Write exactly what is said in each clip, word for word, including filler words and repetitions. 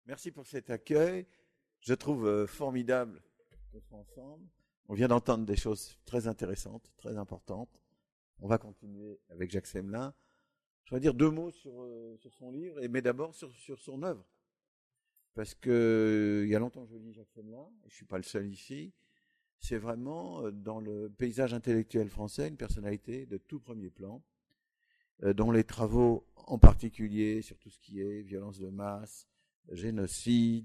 Merci pour cet accueil. Je trouve euh, formidable qu'on soit ensemble. On vient d'entendre des choses très intéressantes, très importantes. On va continuer avec Jacques Semelin. Je vais dire deux mots sur, euh, sur son livre, et mais d'abord sur, sur son œuvre. Parce que euh, il y a longtemps que je lis Jacques Semelin, et je suis pas le seul ici. C'est vraiment, euh, dans le paysage intellectuel français, une personnalité de tout premier plan, euh, dont les travaux, en particulier sur tout ce qui est violence de masse, génocide,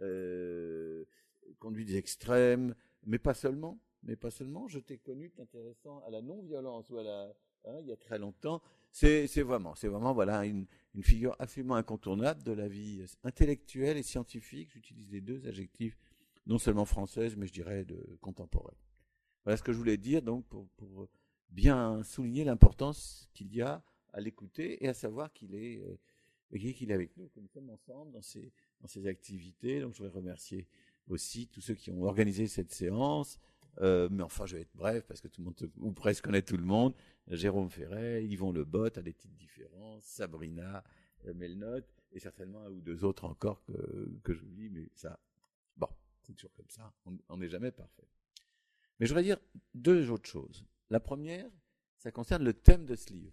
euh, conduite extrême, mais pas seulement, mais pas seulement. Je t'ai connu t'intéressant à la non-violence ou à la, hein, il y a très longtemps. C'est, c'est vraiment, c'est vraiment, voilà, une, une figure absolument incontournable de la vie intellectuelle et scientifique. J'utilise les deux adjectifs, non seulement française, mais je dirais de contemporaine. Voilà ce que je voulais dire, donc, pour, pour bien souligner l'importance qu'il y a à l'écouter et à savoir qu'il est, euh, qu'il est avec nous, que nous sommes ensemble dans ces, dans ces activités. Donc, je voudrais remercier aussi tous ceux qui ont organisé cette séance. Euh, mais enfin, je vais être bref parce que tout le monde, ou presque connaît tout le monde. Jérôme Ferret, Yvon Lebot, à des titres différents, Sabrina euh, Melnotte, et certainement un ou deux autres encore que, que j'oublie, mais ça, bon, c'est toujours comme ça, on n'est jamais parfait. Mais je voudrais dire deux autres choses. La première, ça concerne le thème de ce livre.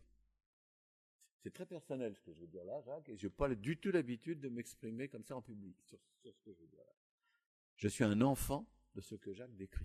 C'est très personnel ce que je veux dire là, Jacques, et je n'ai pas du tout l'habitude de m'exprimer comme ça en public sur, sur ce que je veux dire là. Je suis un enfant de ce que Jacques décrit.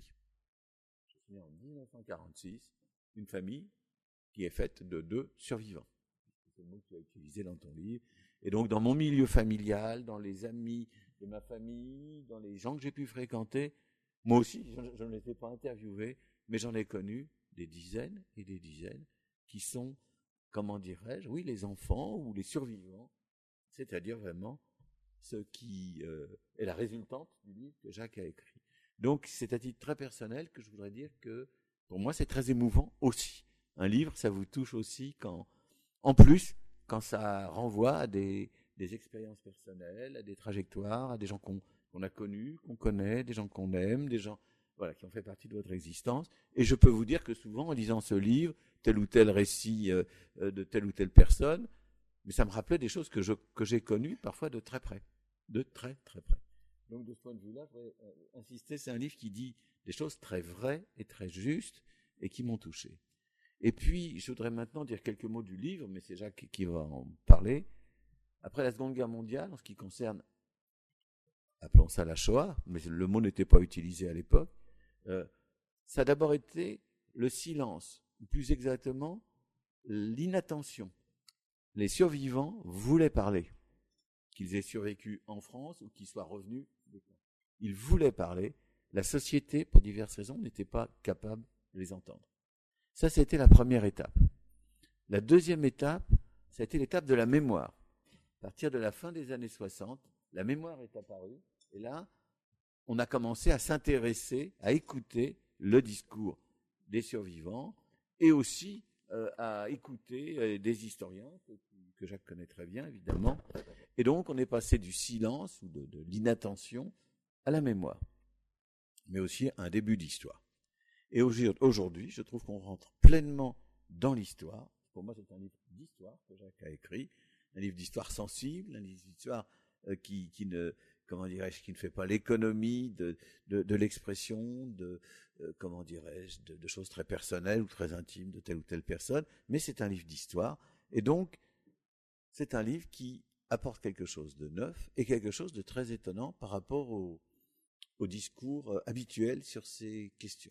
Je suis né en dix-neuf cent quarante-six, une famille qui est faite de deux survivants. C'est le mot que tu as utilisé dans ton livre. Et donc, dans mon milieu familial, dans les amis de ma famille, dans les gens que j'ai pu fréquenter, moi aussi, je ne les ai pas interviewés, mais j'en ai connu des dizaines et des dizaines qui sont, comment dirais-je, oui, les enfants ou les survivants, c'est-à-dire vraiment ce qui euh, est la résultante du livre que Jacques a écrit. Donc, c'est à titre très personnel que je voudrais dire que, pour moi, c'est très émouvant aussi. Un livre, ça vous touche aussi quand, en plus, quand ça renvoie à des, des expériences personnelles, à des trajectoires, à des gens qu'on, qu'on a connus, qu'on connaît, des gens qu'on aime, des gens, voilà, qui ont fait partie de votre existence. Et je peux vous dire que souvent, en lisant ce livre, tel ou tel récit euh, de telle ou telle personne, mais ça me rappelait des choses que, je, que j'ai connues parfois de très près, de très très près. Donc de ce point de vue-là, je voudrais euh, insister, c'est un livre qui dit des choses très vraies et très justes et qui m'ont touché. Et puis, je voudrais maintenant dire quelques mots du livre, mais c'est Jacques qui va en parler. Après la Seconde Guerre mondiale, en ce qui concerne, appelons ça la Shoah, mais le mot n'était pas utilisé à l'époque, euh, ça a d'abord été le silence, ou plus exactement, l'inattention. Les survivants voulaient parler, qu'ils aient survécu en France ou qu'ils soient revenus. Ils voulaient parler. La société, pour diverses raisons, n'était pas capable de les entendre. Ça, c'était la première étape. La deuxième étape, ça a été l'étape de la mémoire. À partir de la fin des années soixante, la mémoire est apparue, et là, on a commencé à s'intéresser, à écouter le discours des survivants, et aussi euh, à écouter euh, des historiens, que, que Jacques connaît très bien, évidemment. Et donc, on est passé du silence, ou de, de l'inattention, à la mémoire, mais aussi à un début d'histoire. Et aujourd'hui, je trouve qu'on rentre pleinement dans l'histoire. Pour moi, c'est un livre d'histoire que Jacques a écrit, un livre d'histoire sensible, un livre d'histoire euh, qui, qui ne, comment dirais-je, qui ne fait pas l'économie de, de, de l'expression, de, euh, comment dirais-je, de, de choses très personnelles ou très intimes de telle ou telle personne, mais c'est un livre d'histoire. Et donc, c'est un livre qui apporte quelque chose de neuf et quelque chose de très étonnant par rapport au, au discours euh, habituel sur ces questions.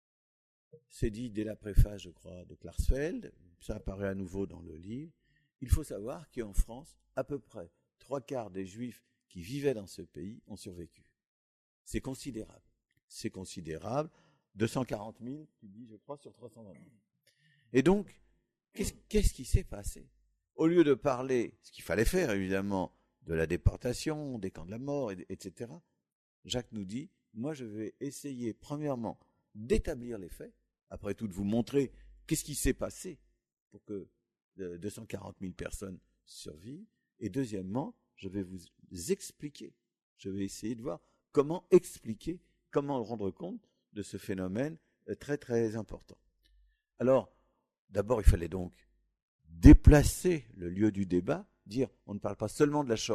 C'est dit dès la préface, je crois, de Klarsfeld, ça apparaît à nouveau dans le livre. Il faut savoir qu'en France, à peu près trois quarts des Juifs qui vivaient dans ce pays ont survécu. C'est considérable. C'est considérable. deux cent quarante mille, tu dis, je crois, sur trois cent vingt mille. Et donc, qu'est-ce, qu'est-ce qui s'est passé ? Au lieu de parler, ce qu'il fallait faire, évidemment, de la déportation, des camps de la mort, et cetera, Jacques nous dit, moi je vais essayer, premièrement, d'établir les faits, après tout de vous montrer qu'est-ce qui s'est passé pour que deux cent quarante mille personnes survivent, et deuxièmement, je vais vous expliquer, je vais essayer de voir comment expliquer, comment rendre compte de ce phénomène très très important. Alors, d'abord il fallait donc déplacer le lieu du débat, dire on ne parle pas seulement de la Shoah,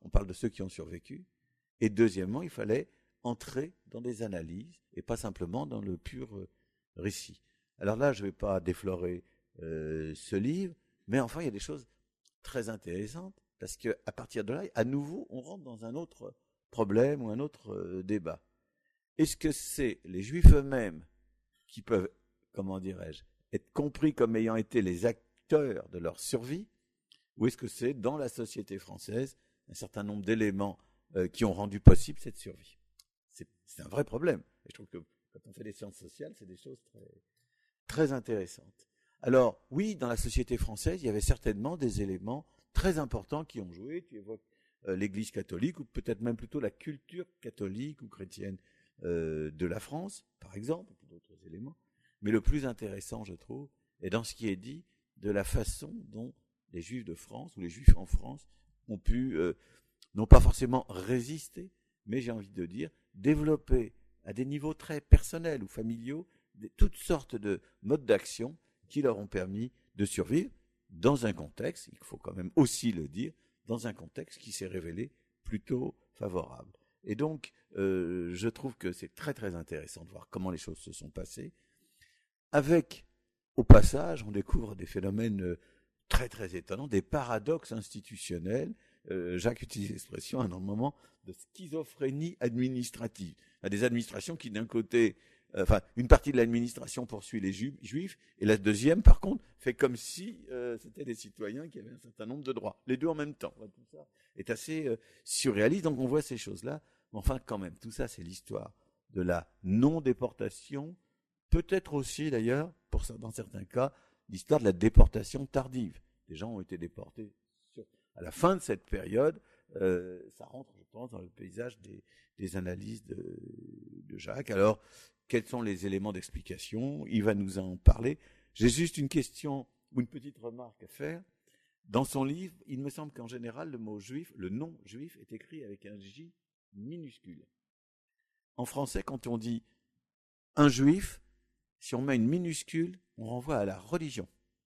on parle de ceux qui ont survécu. Et deuxièmement, il fallait entrer dans des analyses et pas simplement dans le pur euh, récit. Alors là, je ne vais pas déflorer euh, ce livre, mais enfin, il y a des choses très intéressantes parce qu'à partir de là, à nouveau, on rentre dans un autre problème ou un autre euh, débat. Est-ce que c'est les Juifs eux-mêmes qui peuvent, comment dirais-je, être compris comme ayant été les acteurs de leur survie, ou est-ce que c'est dans la société française un certain nombre d'éléments euh, qui ont rendu possible cette survie? C'est, c'est un vrai problème. Et je trouve que quand on fait des sciences sociales, c'est des choses très, très intéressantes. Alors, oui, dans la société française, il y avait certainement des éléments très importants qui ont joué. Tu évoques euh, l'Église catholique, ou peut-être même plutôt la culture catholique ou chrétienne euh, de la France, par exemple, ou d'autres éléments. Mais le plus intéressant, je trouve, est dans ce qui est dit de la façon dont les Juifs de France, ou les Juifs en France, ont pu, euh, non pas forcément résister, mais j'ai envie de dire, développer à des niveaux très personnels ou familiaux des, toutes sortes de modes d'action qui leur ont permis de survivre dans un contexte, il faut quand même aussi le dire, dans un contexte qui s'est révélé plutôt favorable. Et donc, euh, je trouve que c'est très très intéressant de voir comment les choses se sont passées. Avec, au passage, on découvre des phénomènes très très étonnants, des paradoxes institutionnels. Euh, Jacques utilise l'expression à un moment de schizophrénie administrative. Il y a des administrations qui, d'un côté, euh, enfin, une partie de l'administration poursuit les ju- juifs, et la deuxième, par contre, fait comme si euh, c'était des citoyens qui avaient un certain nombre de droits. Les deux en même temps. Tout ça est assez euh, surréaliste, donc on voit ces choses-là. Mais enfin, quand même, tout ça, c'est l'histoire de la non-déportation, peut-être aussi, d'ailleurs, pour ça, dans certains cas, l'histoire de la déportation tardive. Les gens ont été déportés sur, à la fin de cette période. Euh, ça rentre, je pense, dans le paysage des, des analyses de, de Jacques. Alors, quels sont les éléments d'explication? Il va nous en parler. J'ai juste une question ou une petite remarque à faire. Dans son livre, il me semble qu'en général, le mot juif, le nom juif, est écrit avec un J minuscule. En français, quand on dit un juif, si on met une minuscule, on renvoie à la religion.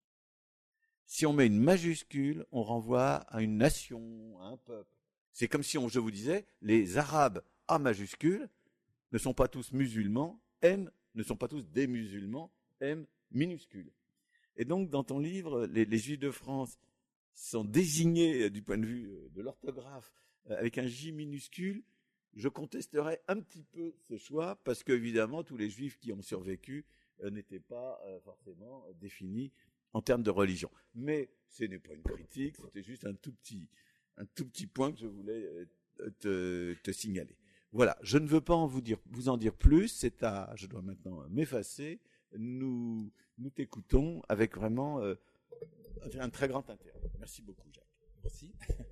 Si on met une majuscule, on renvoie à une nation, à un peuple. C'est comme si on, je vous disais, les Arabes A majuscule ne sont pas tous musulmans, M ne sont pas tous des musulmans, M minuscule. Et donc, dans ton livre, les, les Juifs de France sont désignés du point de vue de l'orthographe avec un J minuscule. Je contesterais un petit peu ce choix parce qu'évidemment, tous les Juifs qui ont survécu euh, n'étaient pas euh, forcément définis en termes de religion. Mais ce n'est pas une critique, c'était juste un tout petit, un tout petit point que je voulais euh, te, te signaler. Voilà, je ne veux pas en vous, dire, vous en dire plus, c'est à, je dois maintenant m'effacer. Nous, nous t'écoutons avec vraiment euh, un très grand intérêt. Merci beaucoup, Jacques. Merci.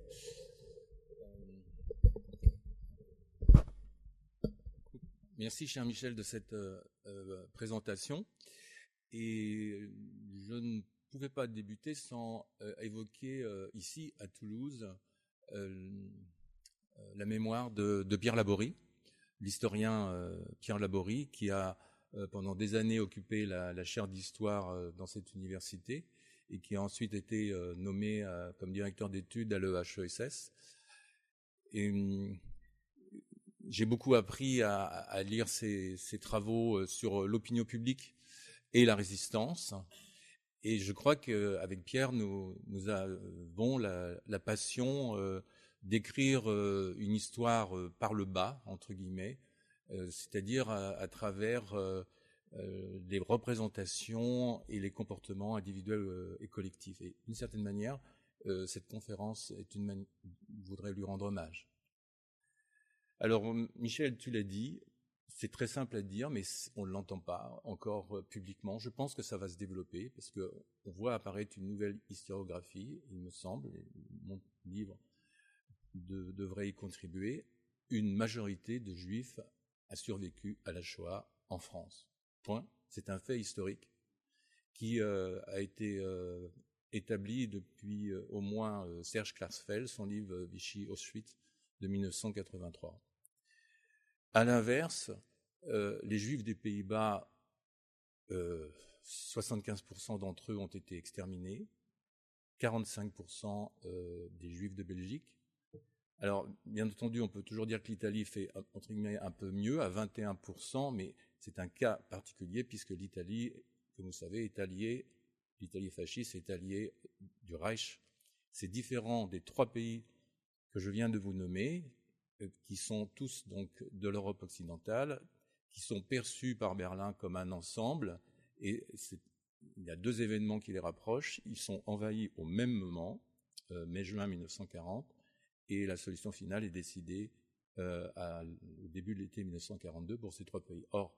Merci, cher Michel, de cette euh, euh, présentation. Et je ne pouvais pas débuter sans euh, évoquer euh, ici, à Toulouse, euh, la mémoire de, de Pierre Laborie, l'historien euh, Pierre Laborie, qui a euh, pendant des années occupé la, la chaire d'histoire euh, dans cette université et qui a ensuite été euh, nommé euh, comme directeur d'études à l'E H E S S. Et hum, j'ai beaucoup appris à, à lire ses, ses travaux sur l'opinion publique et la résistance. Et je crois qu'avec Pierre, nous, nous avons la, la passion euh, d'écrire euh, une histoire euh, par le bas, entre guillemets, euh, c'est-à-dire à, à travers euh, euh, les représentations et les comportements individuels euh, et collectifs. Et d'une certaine manière, euh, cette conférence est une mani- voudrait lui rendre hommage. Alors, Michel, tu l'as dit, c'est très simple à dire, mais on ne l'entend pas encore publiquement. Je pense que ça va se développer, parce qu'on voit apparaître une nouvelle historiographie, il me semble, et mon livre de, devrait y contribuer. Une majorité de Juifs a survécu à la Shoah en France. Point. C'est un fait historique qui euh, a été euh, établi depuis euh, au moins euh, Serge Klarsfeld, son livre Vichy Auschwitz de mille neuf cent quatre-vingt-trois. À l'inverse, euh, les Juifs des Pays-Bas, euh, soixante-quinze pour cent d'entre eux ont été exterminés, quarante-cinq pour cent euh, des Juifs de Belgique, Alors, bien entendu, on peut toujours dire que l'Italie fait, entre guillemets, un peu mieux, à vingt et un pour cent, mais c'est un cas particulier puisque l'Italie, comme vous savez, est alliée, l'Italie fasciste est alliée du Reich. C'est différent des trois pays que je viens de vous nommer, qui sont tous donc de l'Europe occidentale, qui sont perçus par Berlin comme un ensemble, et c'est, il y a deux événements qui les rapprochent. Ils sont envahis au même moment, euh, mai-juin mille neuf cent quarante, et la solution finale est décidée euh, à, au début de l'été mille neuf cent quarante-deux pour ces trois pays. Or,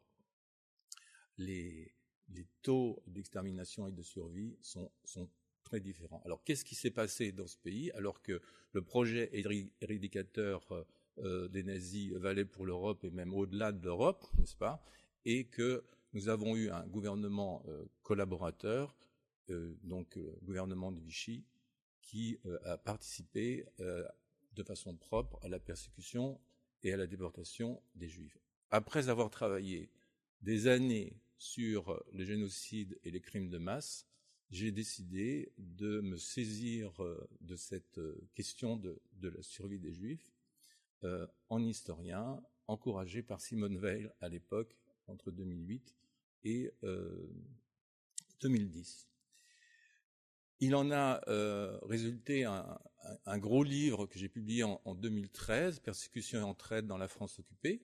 les, les taux d'extermination et de survie sont, sont très différents. Alors, qu'est-ce qui s'est passé dans ce pays alors que le projet éradicateur euh, des nazis valait pour l'Europe et même au-delà de l'Europe, n'est-ce pas, et que nous avons eu un gouvernement euh, collaborateur, euh, donc le euh, gouvernement de Vichy, qui euh, a participé euh, de façon propre à la persécution et à la déportation des Juifs. Après avoir travaillé des années sur le génocide et les crimes de masse, j'ai décidé de me saisir de cette question de, de la survie des Juifs euh, en historien, encouragé par Simone Weil à l'époque, entre deux mille huit et euh, deux mille dix. Il en a euh, résulté un, un, un gros livre que j'ai publié en, en deux mille treize, Persécution et entraide dans la France occupée.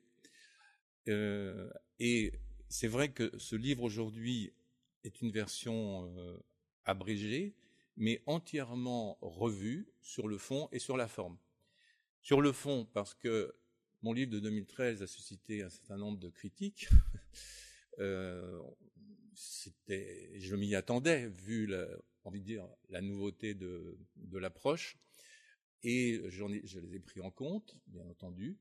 Euh, et c'est vrai que ce livre aujourd'hui est une version euh, abrégée, mais entièrement revue sur le fond et sur la forme. Sur le fond, parce que mon livre de deux mille treize a suscité un certain nombre de critiques. euh, c'était, je m'y attendais, vu la, envie de dire, la nouveauté de, de l'approche, et j'en ai, je les ai pris en compte, bien entendu.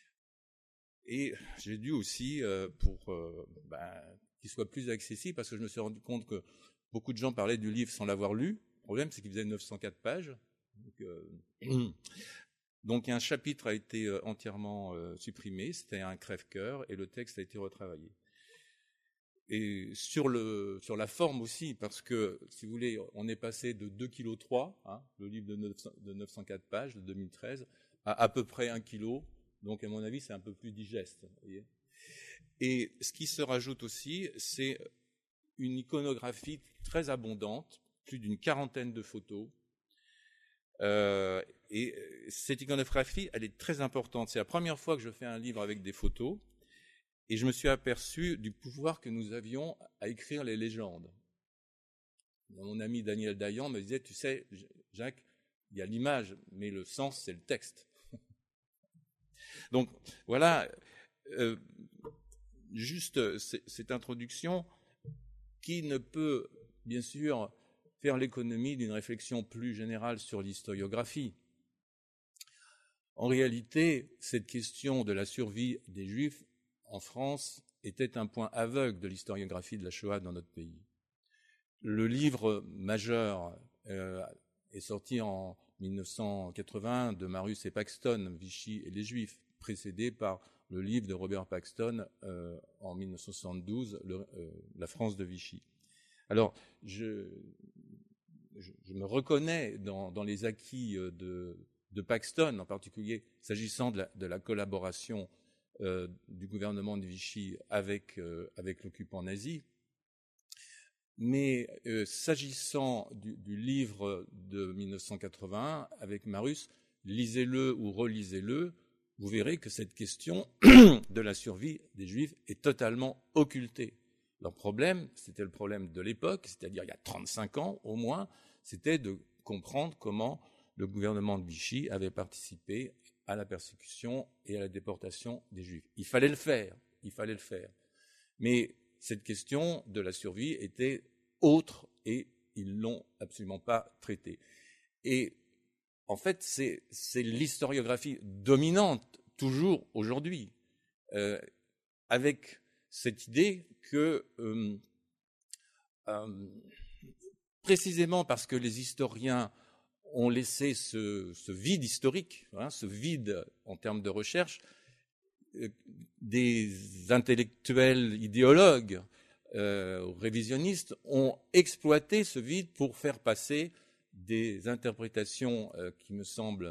Et j'ai dû aussi, euh, pour euh, ben, qu'il soit plus accessible, parce que je me suis rendu compte que beaucoup de gens parlaient du livre sans l'avoir lu. Le problème, c'est qu'il faisait neuf cent quatre pages. Donc, euh, donc un chapitre a été euh, entièrement euh, supprimé, c'était un crève-cœur, et le texte a été retravaillé. Et sur, le, sur la forme aussi, parce que, si vous voulez, on est passé de deux virgule trois kilos, hein, le livre de, neuf cents, de neuf cent quatre pages de deux mille treize, à à peu près un kilo. Donc, à mon avis, c'est un peu plus digeste. Vous voyez. Et ce qui se rajoute aussi, c'est une iconographie très abondante, plus d'une quarantaine de photos. Euh, et cette iconographie, elle est très importante. C'est la première fois que je fais un livre avec des photos. Et je me suis aperçu du pouvoir que nous avions à écrire les légendes. Mon ami Daniel Dayan me disait, tu sais, Jacques, il y a l'image, mais le sens, c'est le texte. Donc, voilà, euh, juste cette introduction qui ne peut, bien sûr, faire l'économie d'une réflexion plus générale sur l'historiographie. En réalité, cette question de la survie des Juifs en France était un point aveugle de l'historiographie de la Shoah dans notre pays. Le livre majeur euh, est sorti en mille neuf cent quatre-vingts de Marius et Paxton, Vichy et les Juifs, précédé par le livre de Robert Paxton euh, en mille neuf cent soixante-douze, le, euh, La France de Vichy. Alors, je, je, je me reconnais dans, dans les acquis de, de Paxton, en particulier s'agissant de la, de la collaboration Euh, du gouvernement de Vichy avec, euh, avec l'occupant nazi. Mais euh, s'agissant du, du livre de mille neuf cent quatre-vingt-un, avec Marius, lisez-le ou relisez-le, vous verrez que cette question de la survie des Juifs est totalement occultée. Leur problème, c'était le problème de l'époque, c'est-à-dire il y a trente-cinq ans au moins, c'était de comprendre comment le gouvernement de Vichy avait participé à la persécution et à la déportation des Juifs. Il fallait le faire, il fallait le faire. Mais cette question de la survie était autre et ils l'ont absolument pas traitée. Et en fait, c'est, c'est l'historiographie dominante, toujours aujourd'hui, euh, avec cette idée que, euh, euh, précisément parce que les historiens ont laissé ce, ce vide historique, hein, ce vide en termes de recherche, euh, des intellectuels idéologues euh, révisionnistes ont exploité ce vide pour faire passer des interprétations euh, qui me semblent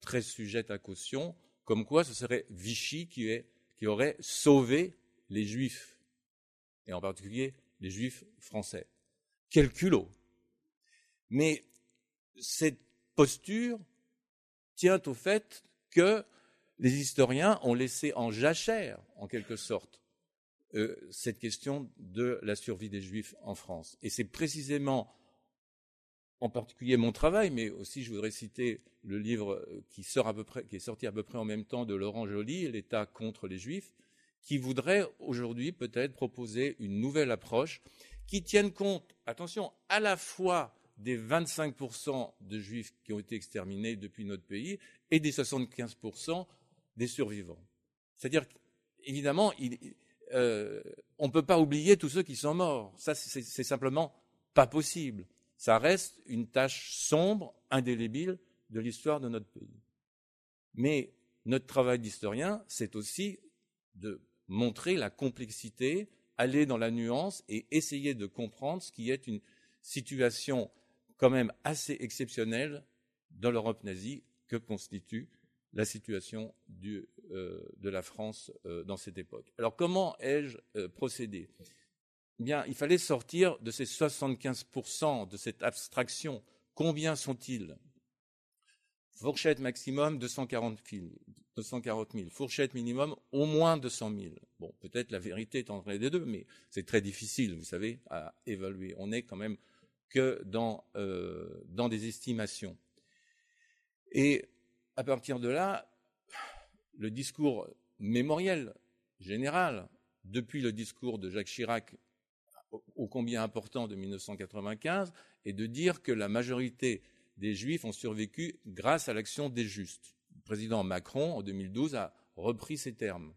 très sujette à caution, comme quoi ce serait Vichy qui, est, qui aurait sauvé les Juifs, et en particulier les Juifs français. Quel culot! Mais cette posture tient au fait que les historiens ont laissé en jachère, en quelque sorte, euh, cette question de la survie des Juifs en France. Et c'est précisément, en particulier mon travail, mais aussi je voudrais citer le livre qui, sort à peu près, qui est sorti à peu près en même temps de Laurent Joly, L'État contre les Juifs, qui voudrait aujourd'hui peut-être proposer une nouvelle approche qui tienne compte, attention, à la fois des vingt-cinq pour cent de Juifs qui ont été exterminés depuis notre pays et des soixante-quinze pour cent des survivants. C'est-à-dire, évidemment, il, euh, on ne peut pas oublier tous ceux qui sont morts. Ça, c'est, c'est simplement pas possible. Ça reste une tache sombre, indélébile de l'histoire de notre pays. Mais notre travail d'historien, c'est aussi de montrer la complexité, aller dans la nuance et essayer de comprendre ce qui est une situation quand même assez exceptionnelle dans l'Europe nazie que constitue la situation du, euh, de la France euh, dans cette époque. Alors comment ai-je euh, procédé ? Eh bien, il fallait sortir de ces soixante-quinze pour cent, de cette abstraction. Combien sont-ils ? Fourchette maximum, deux cent quarante mille. Fourchette minimum, au moins deux cent mille. Bon, peut-être la vérité est entre les deux, mais c'est très difficile, vous savez, à évaluer. On n'est quand même que dans, euh, dans des estimations. Et à partir de là, le discours mémoriel général, depuis le discours de Jacques Chirac, ô combien important de mille neuf cent quatre-vingt-quinze, est de dire que la majorité des Juifs ont survécu grâce à l'action des justes. Le président Macron, en deux mille douze, a repris ces termes.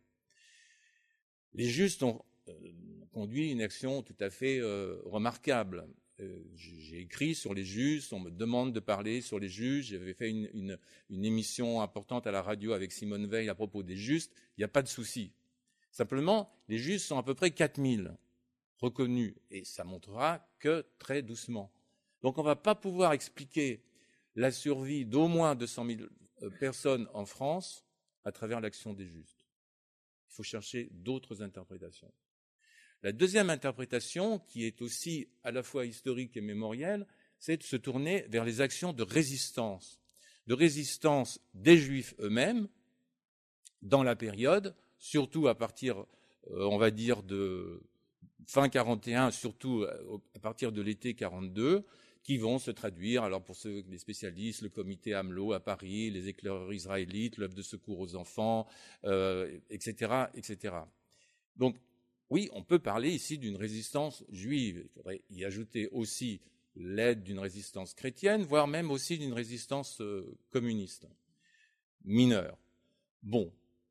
Les justes ont euh, conduit une action tout à fait euh, remarquable. Euh, j'ai écrit sur les justes, on me demande de parler sur les justes, j'avais fait une, une, une émission importante à la radio avec Simone Veil à propos des justes, il n'y a pas de souci. Simplement, les justes sont à peu près quatre mille reconnus, et ça montrera que très doucement. Donc on ne va pas pouvoir expliquer la survie d'au moins deux cent mille personnes en France à travers l'action des justes. Il faut chercher d'autres interprétations. La deuxième interprétation, qui est aussi à la fois historique et mémorielle, c'est de se tourner vers les actions de résistance, de résistance des Juifs eux-mêmes dans la période, surtout à partir, euh, on va dire, de fin quarante et un, surtout à partir de l'été quarante-deux, qui vont se traduire, alors pour ceux, les spécialistes, le comité Amelot à Paris, les éclaireurs israélites, l'œuvre de secours aux enfants, euh, et cetera, et cetera. Donc, oui, on peut parler ici d'une résistance juive. Il faudrait y ajouter aussi l'aide d'une résistance chrétienne, voire même aussi d'une résistance euh, communiste, mineure. Bon,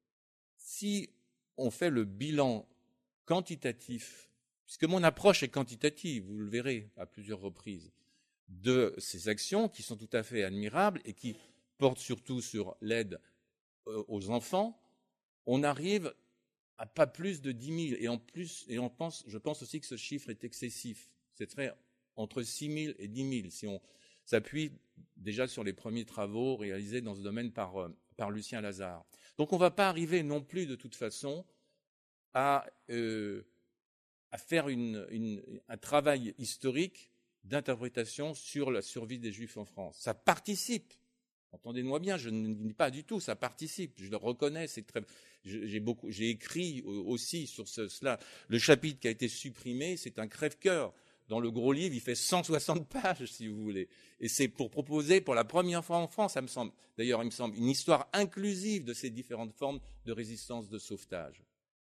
si on fait le bilan quantitatif, puisque mon approche est quantitative, vous le verrez à plusieurs reprises, de ces actions qui sont tout à fait admirables et qui portent surtout sur l'aide aux enfants, on arrive à pas plus de dix mille. Et en plus, et on pense, je pense aussi que ce chiffre est excessif. C'est très entre six mille et dix mille, si on s'appuie déjà sur les premiers travaux réalisés dans ce domaine par, par Lucien Lazare. Donc on ne va pas arriver non plus de toute façon à, euh, à faire une, une, un travail historique d'interprétation sur la survie des Juifs en France. Ça participe, entendez-moi bien, je ne dis pas du tout, ça participe, je le reconnais, c'est très, j'ai beaucoup, j'ai écrit aussi sur ce, cela. Le chapitre qui a été supprimé, c'est un crève-cœur. Dans le gros livre, il fait cent soixante pages, si vous voulez. Et c'est pour proposer, pour la première fois en France, ça me semble, d'ailleurs, il me semble, une histoire inclusive de ces différentes formes de résistance de sauvetage.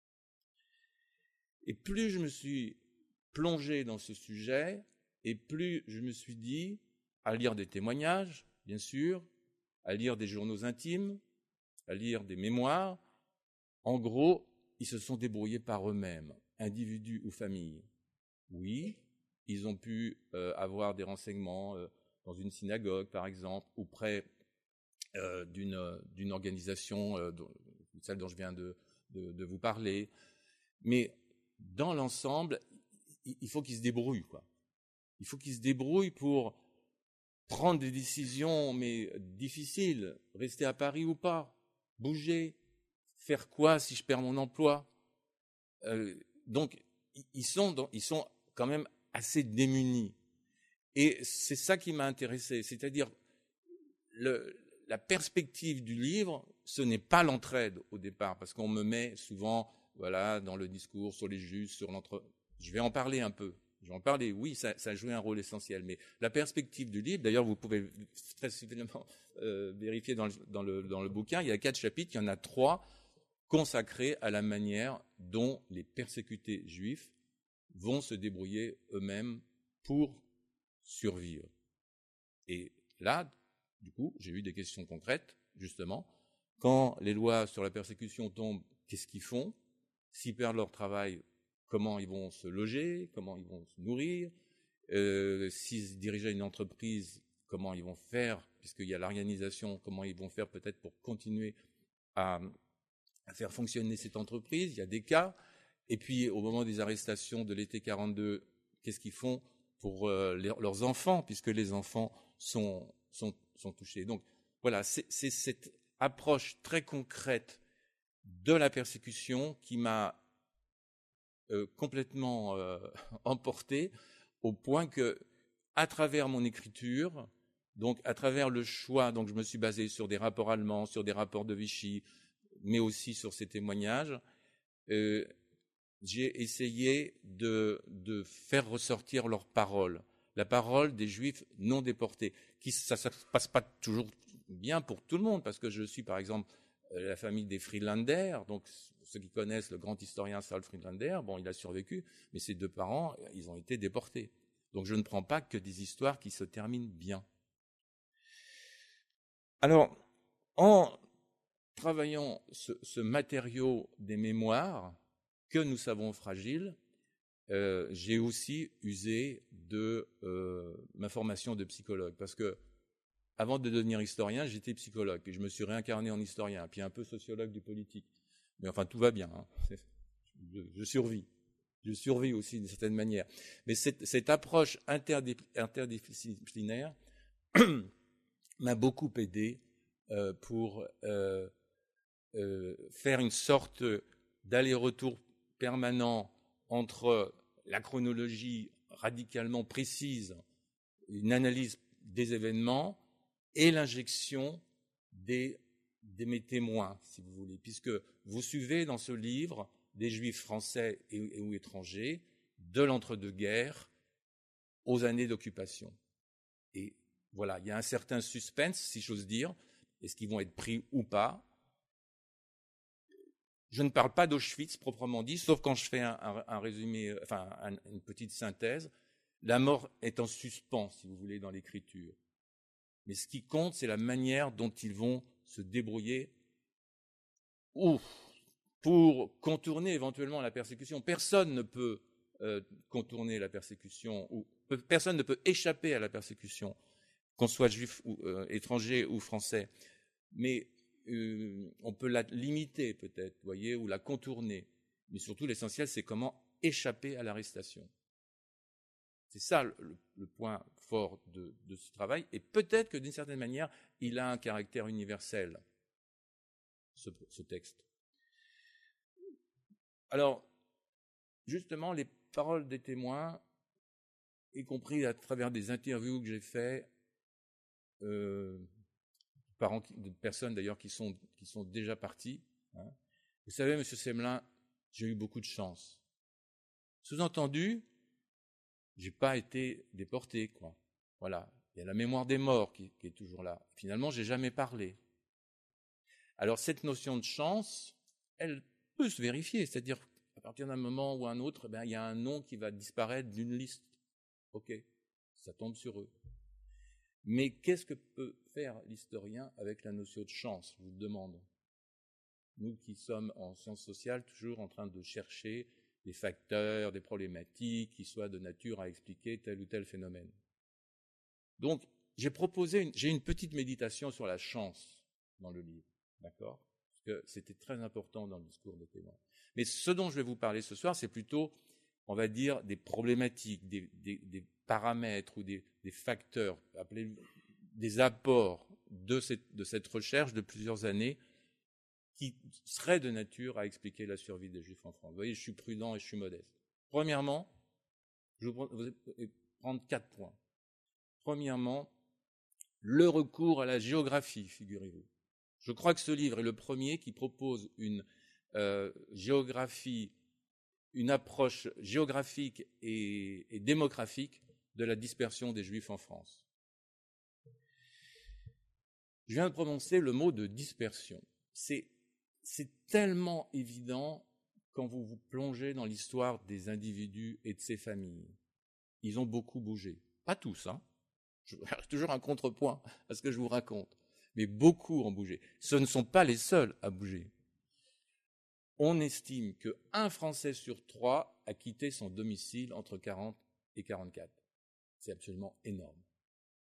Et plus je me suis plongé dans ce sujet, et plus je me suis dit, à lire des témoignages, bien sûr, à lire des journaux intimes, à lire des mémoires, en gros, ils se sont débrouillés par eux-mêmes, individus ou familles. Oui, ils ont pu euh, avoir des renseignements euh, dans une synagogue, par exemple, ou près euh, d'une, d'une organisation, euh, dont, celle dont je viens de, de, de vous parler. Mais dans l'ensemble, il faut qu'ils se débrouillent, quoi. Il faut qu'ils se débrouillent pour prendre des décisions, mais difficiles, rester à Paris ou pas, bouger, faire quoi si je perds mon emploi. Euh, donc, ils sont, dans, ils sont quand même assez démunis. Et c'est ça qui m'a intéressé, c'est-à-dire le, la perspective du livre, ce n'est pas l'entraide au départ, parce qu'on me met souvent, voilà, dans le discours sur les justes, sur l'entre. Je vais en parler un peu. Je vais en parler. Oui, ça, ça a joué un rôle essentiel, mais la perspective du livre, d'ailleurs, vous pouvez très facilement euh, vérifier dans le, dans le dans le bouquin, il y a quatre chapitres, il y en a trois consacrés à la manière dont les persécutés juifs vont se débrouiller eux-mêmes pour survivre. Et là, du coup, j'ai eu des questions concrètes, justement. Quand les lois sur la persécution tombent, qu'est-ce qu'ils font? S'ils perdent leur travail, comment ils vont se loger? Comment ils vont se nourrir? euh, S'ils dirigeaient une entreprise, comment ils vont faire? Puisqu'il y a l'organisation, comment ils vont faire peut-être pour continuer à, à faire fonctionner cette entreprise? Il y a des cas. Et puis, au moment des arrestations de l'été quarante-deux, qu'est-ce qu'ils font pour euh, les, leurs enfants, puisque les enfants sont, sont, sont touchés. Donc, voilà, c'est, c'est cette approche très concrète de la persécution qui m'a euh, complètement euh, emporté, au point que, à travers mon écriture, donc à travers le choix, donc je me suis basé sur des rapports allemands, sur des rapports de Vichy, mais aussi sur ces témoignages, euh, j'ai essayé de, de faire ressortir leurs paroles, la parole des Juifs non déportés. Qui, ça ne se passe pas toujours bien pour tout le monde, parce que je suis par exemple la famille des Friedlander, donc ceux qui connaissent le grand historien Saul Friedlander, bon, il a survécu, mais ses deux parents, ils ont été déportés. Donc je ne prends pas que des histoires qui se terminent bien. Alors, en travaillant ce, ce matériau des mémoires, que nous savons fragile, euh, j'ai aussi usé de euh, ma formation de psychologue, parce que avant de devenir historien, j'étais psychologue, puis je me suis réincarné en historien, puis un peu sociologue du politique. Mais enfin, tout va bien, hein. je, je survis. Je survis aussi d'une certaine manière. Mais cette, cette approche interdé, interdisciplinaire m'a beaucoup aidé euh, pour euh, euh, faire une sorte d'aller-retour permanent entre la chronologie radicalement précise, une analyse des événements, et l'injection des, des mes témoins, si vous voulez, puisque vous suivez dans ce livre des Juifs français et, et ou étrangers de l'entre-deux-guerres aux années d'occupation. Et voilà, il y a un certain suspense, si j'ose dire, est-ce qu'ils vont être pris ou pas? Je ne parle pas d'Auschwitz proprement dit, sauf quand je fais un, un, un résumé, enfin un, une petite synthèse. La mort est en suspens, si vous voulez, dans l'écriture. Mais ce qui compte, c'est la manière dont ils vont se débrouiller ou pour contourner éventuellement la persécution. Personne ne peut euh, contourner la persécution, ou personne ne peut échapper à la persécution, qu'on soit juif ou euh, étranger ou français. Mais Euh, on peut la limiter peut-être, voyez, ou la contourner. Mais surtout, l'essentiel, c'est comment échapper à l'arrestation. C'est ça le, le, le point fort de, de ce travail. Et peut-être que d'une certaine manière, il a un caractère universel, ce, ce texte. Alors, justement, les paroles des témoins, y compris à travers des interviews que j'ai faites, euh, de personnes d'ailleurs qui sont, qui sont déjà parties. Hein. Vous savez, Monsieur Semelin, j'ai eu beaucoup de chance. Sous-entendu, j'ai pas été déporté, quoi. Voilà. Il y a la mémoire des morts qui, qui est toujours là. Finalement, j'ai jamais parlé. Alors, cette notion de chance, elle peut se vérifier. C'est-à-dire, à partir d'un moment ou un autre, ben, il y a un nom qui va disparaître d'une liste. OK. Ça tombe sur eux. Mais qu'est-ce que peut faire l'historien avec la notion de chance, je vous le demande. Nous qui sommes en sciences sociales, toujours en train de chercher des facteurs, des problématiques qui soient de nature à expliquer tel ou tel phénomène. Donc, j'ai proposé, une, j'ai une petite méditation sur la chance dans le livre, d'accord? Parce que c'était très important dans le discours des témoins. Mais ce dont je vais vous parler ce soir, c'est plutôt, on va dire, des problématiques, des, des, des paramètres ou des, des facteurs, appelez des apports de cette, de cette recherche de plusieurs années qui seraient de nature à expliquer la survie des Juifs en France. Vous voyez, je suis prudent et je suis modeste. Premièrement, je vais prendre quatre points. Premièrement, le recours à la géographie, figurez-vous. Je crois que ce livre est le premier qui propose une euh, géographie, une approche géographique et, et démographique de la dispersion des Juifs en France. Je viens de prononcer le mot de dispersion. C'est, c'est tellement évident quand vous vous plongez dans l'histoire des individus et de ces familles. Ils ont beaucoup bougé. Pas tous, hein. Je, toujours un contrepoint à ce que je vous raconte. Mais beaucoup ont bougé. Ce ne sont pas les seuls à bouger. On estime qu'un Français sur trois a quitté son domicile entre quarante et quarante-quatre. C'est absolument énorme. D'accord ?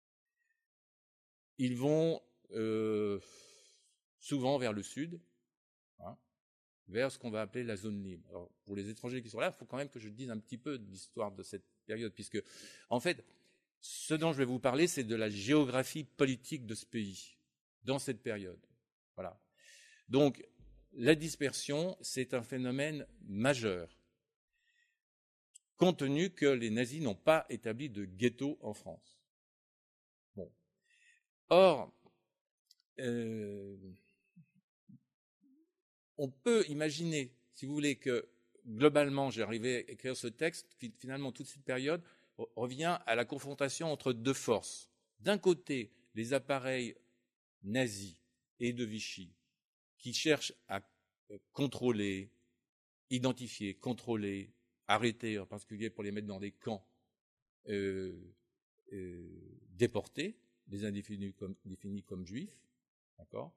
Ils vont euh, souvent vers le sud, hein, vers ce qu'on va appeler la zone libre. Alors, pour les étrangers qui sont là, il faut quand même que je dise un petit peu de l'histoire de cette période, puisque, en fait, ce dont je vais vous parler, c'est de la géographie politique de ce pays, dans cette période. Voilà. Donc, la dispersion, c'est un phénomène majeur, compte tenu que les nazis n'ont pas établi de ghetto en France. Bon. Or, euh, on peut imaginer, si vous voulez, que globalement, j'ai arrivé à écrire ce texte, finalement, toute cette période revient à la confrontation entre deux forces. D'un côté, les appareils nazis et de Vichy, qui cherchent à contrôler, identifier, contrôler, arrêter, en particulier pour les mettre dans des camps, euh, euh, déportés, des individus comme, définis comme juifs, d'accord ?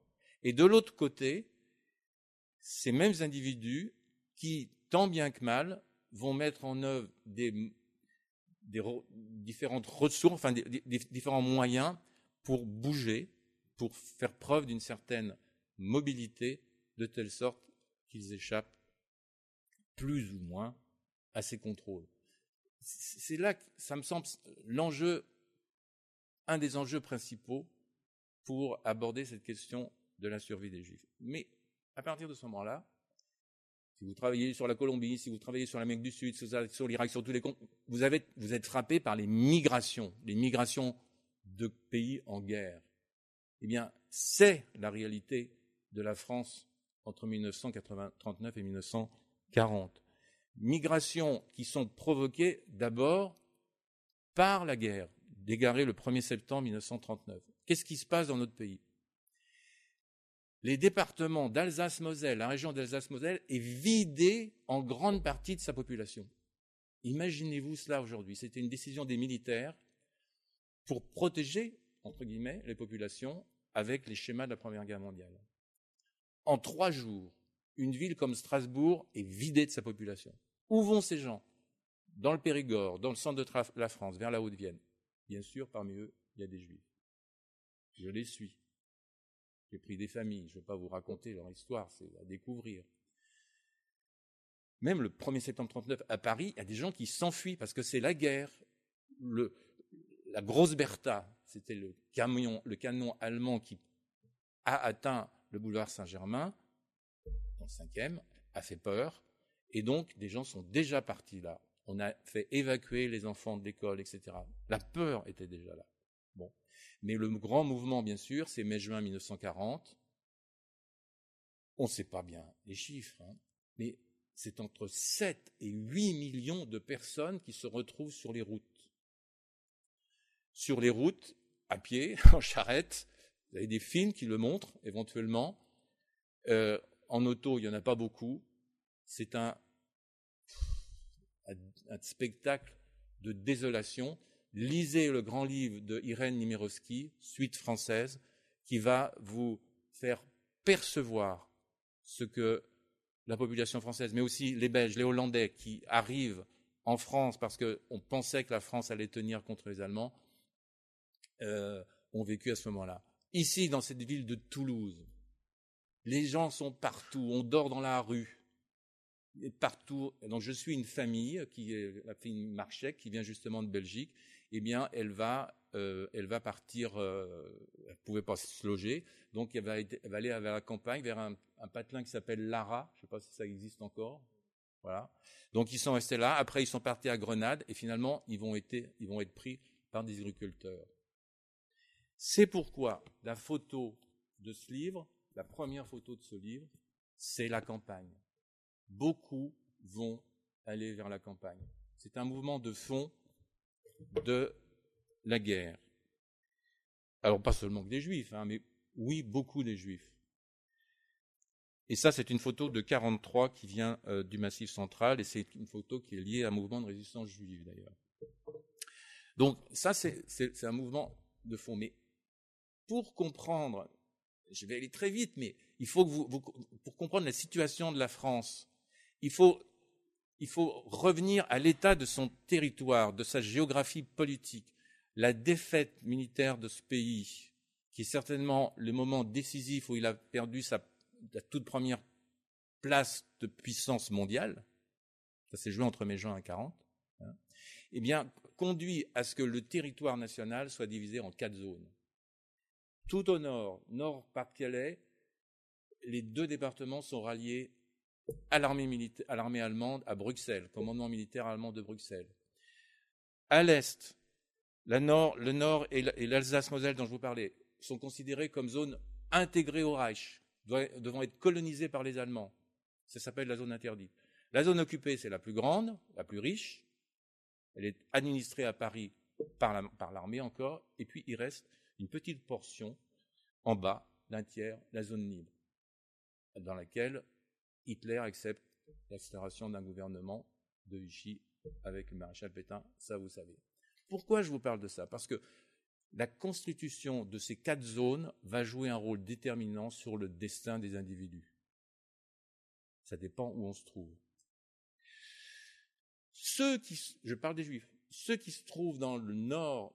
Et de l'autre côté, ces mêmes individus qui, tant bien que mal, vont mettre en œuvre des, des re, différentes ressources, enfin des, des, des différents moyens pour bouger, pour faire preuve d'une certaine mobilité, de telle sorte qu'ils échappent plus ou moins à ces contrôles. C'est là que ça me semble l'enjeu, un des enjeux principaux pour aborder cette question de la survie des Juifs. Mais à partir de ce moment-là, si vous travaillez sur la Colombie, si vous travaillez sur l'Amérique du Sud, sur l'Irak, sur tous les comptes, vous, avez, vous êtes frappé par les migrations, les migrations de pays en guerre. Eh bien, c'est la réalité de la France entre mille neuf cent trente-neuf et mille neuf cent quarante. Migrations qui sont provoquées d'abord par la guerre, déclarée le premier septembre mille neuf cent trente-neuf. Qu'est-ce qui se passe dans notre pays ? Les départements d'Alsace-Moselle, la région d'Alsace-Moselle est vidée en grande partie de sa population. Imaginez-vous cela aujourd'hui. C'était une décision des militaires pour protéger, entre guillemets, les populations avec les schémas de la Première Guerre mondiale. En trois jours, une ville comme Strasbourg est vidée de sa population. Où vont ces gens ? Dans le Périgord, dans le centre de la France, vers la Haute-Vienne. Bien sûr, parmi eux, il y a des Juifs. Je les suis. J'ai pris des familles, je ne vais pas vous raconter leur histoire, c'est à découvrir. Même le premier septembre trente-neuf, à Paris, il y a des gens qui s'enfuient parce que c'est la guerre. Le, la Grosse Bertha, c'était le camion, le canon allemand qui a atteint le boulevard Saint-Germain, dans le cinquième, a fait peur, et donc des gens sont déjà partis là. On a fait évacuer les enfants de l'école, et cetera. La peur était déjà là. Bon. Mais le grand mouvement, bien sûr, c'est mai-juin mille neuf cent quarante. On ne sait pas bien les chiffres, hein, mais c'est entre sept et huit millions de personnes qui se retrouvent sur les routes. Sur les routes, à pied, en charrette, vous avez des films qui le montrent, éventuellement. Euh, en auto, il n'y en a pas beaucoup. C'est un, un spectacle de désolation. Lisez le grand livre de Irène Nemirovsky, Suite française, qui va vous faire percevoir ce que la population française, mais aussi les Belges, les Hollandais qui arrivent en France parce qu'on pensait que la France allait tenir contre les Allemands, euh, ont vécu à ce moment-là. Ici, dans cette ville de Toulouse, les gens sont partout, on dort dans la rue, et partout. Donc je suis une famille, qui est la famille Marchek, qui vient justement de Belgique, eh bien, elle va, euh, elle va partir, euh, elle ne pouvait pas se loger, donc elle va, être, elle va aller vers la campagne, vers un, un patelin qui s'appelle Lara, je ne sais pas si ça existe encore. Voilà. Donc ils sont restés là, après ils sont partis à Grenade, et finalement ils vont être, ils vont être pris par des agriculteurs. C'est pourquoi la photo de ce livre, la première photo de ce livre, c'est la campagne. Beaucoup vont aller vers la campagne. C'est un mouvement de fond de la guerre. Alors pas seulement que des Juifs, hein, mais oui, beaucoup des Juifs. Et ça, c'est une photo de quarante-trois qui vient euh, du Massif central, et c'est une photo qui est liée à un mouvement de résistance juive, d'ailleurs. Donc ça, c'est, c'est, c'est un mouvement de fond. Mais pour comprendre, je vais aller très vite, mais il faut que vous, vous pour comprendre la situation de la France, il faut, il faut revenir à l'état de son territoire, de sa géographie politique. La défaite militaire de ce pays, qui est certainement le moment décisif où il a perdu sa la toute première place de puissance mondiale, ça s'est joué entre mai et juin quarante, hein, eh bien, conduit à ce que le territoire national soit divisé en quatre zones. Tout au nord, Nord-Pas-de-Calais, les deux départements sont ralliés à l'armée, militaire, à l'armée allemande à Bruxelles, commandement militaire allemand de Bruxelles. À l'est, la nord, le nord et l'Alsace-Moselle dont je vous parlais sont considérés comme zones intégrées au Reich, devant être colonisés par les Allemands. Ça s'appelle la zone interdite. La zone occupée, c'est la plus grande, la plus riche. Elle est administrée à Paris par, la, par l'armée encore. Et puis, il reste une petite portion en bas, d'un tiers, la zone libre, dans laquelle Hitler accepte l'instauration d'un gouvernement de Vichy avec le maréchal Pétain. Ça, vous savez. Pourquoi je vous parle de ça ? Parce que la constitution de ces quatre zones va jouer un rôle déterminant sur le destin des individus. Ça dépend où on se trouve. Ceux qui, je parle des Juifs, ceux qui se trouvent dans le nord,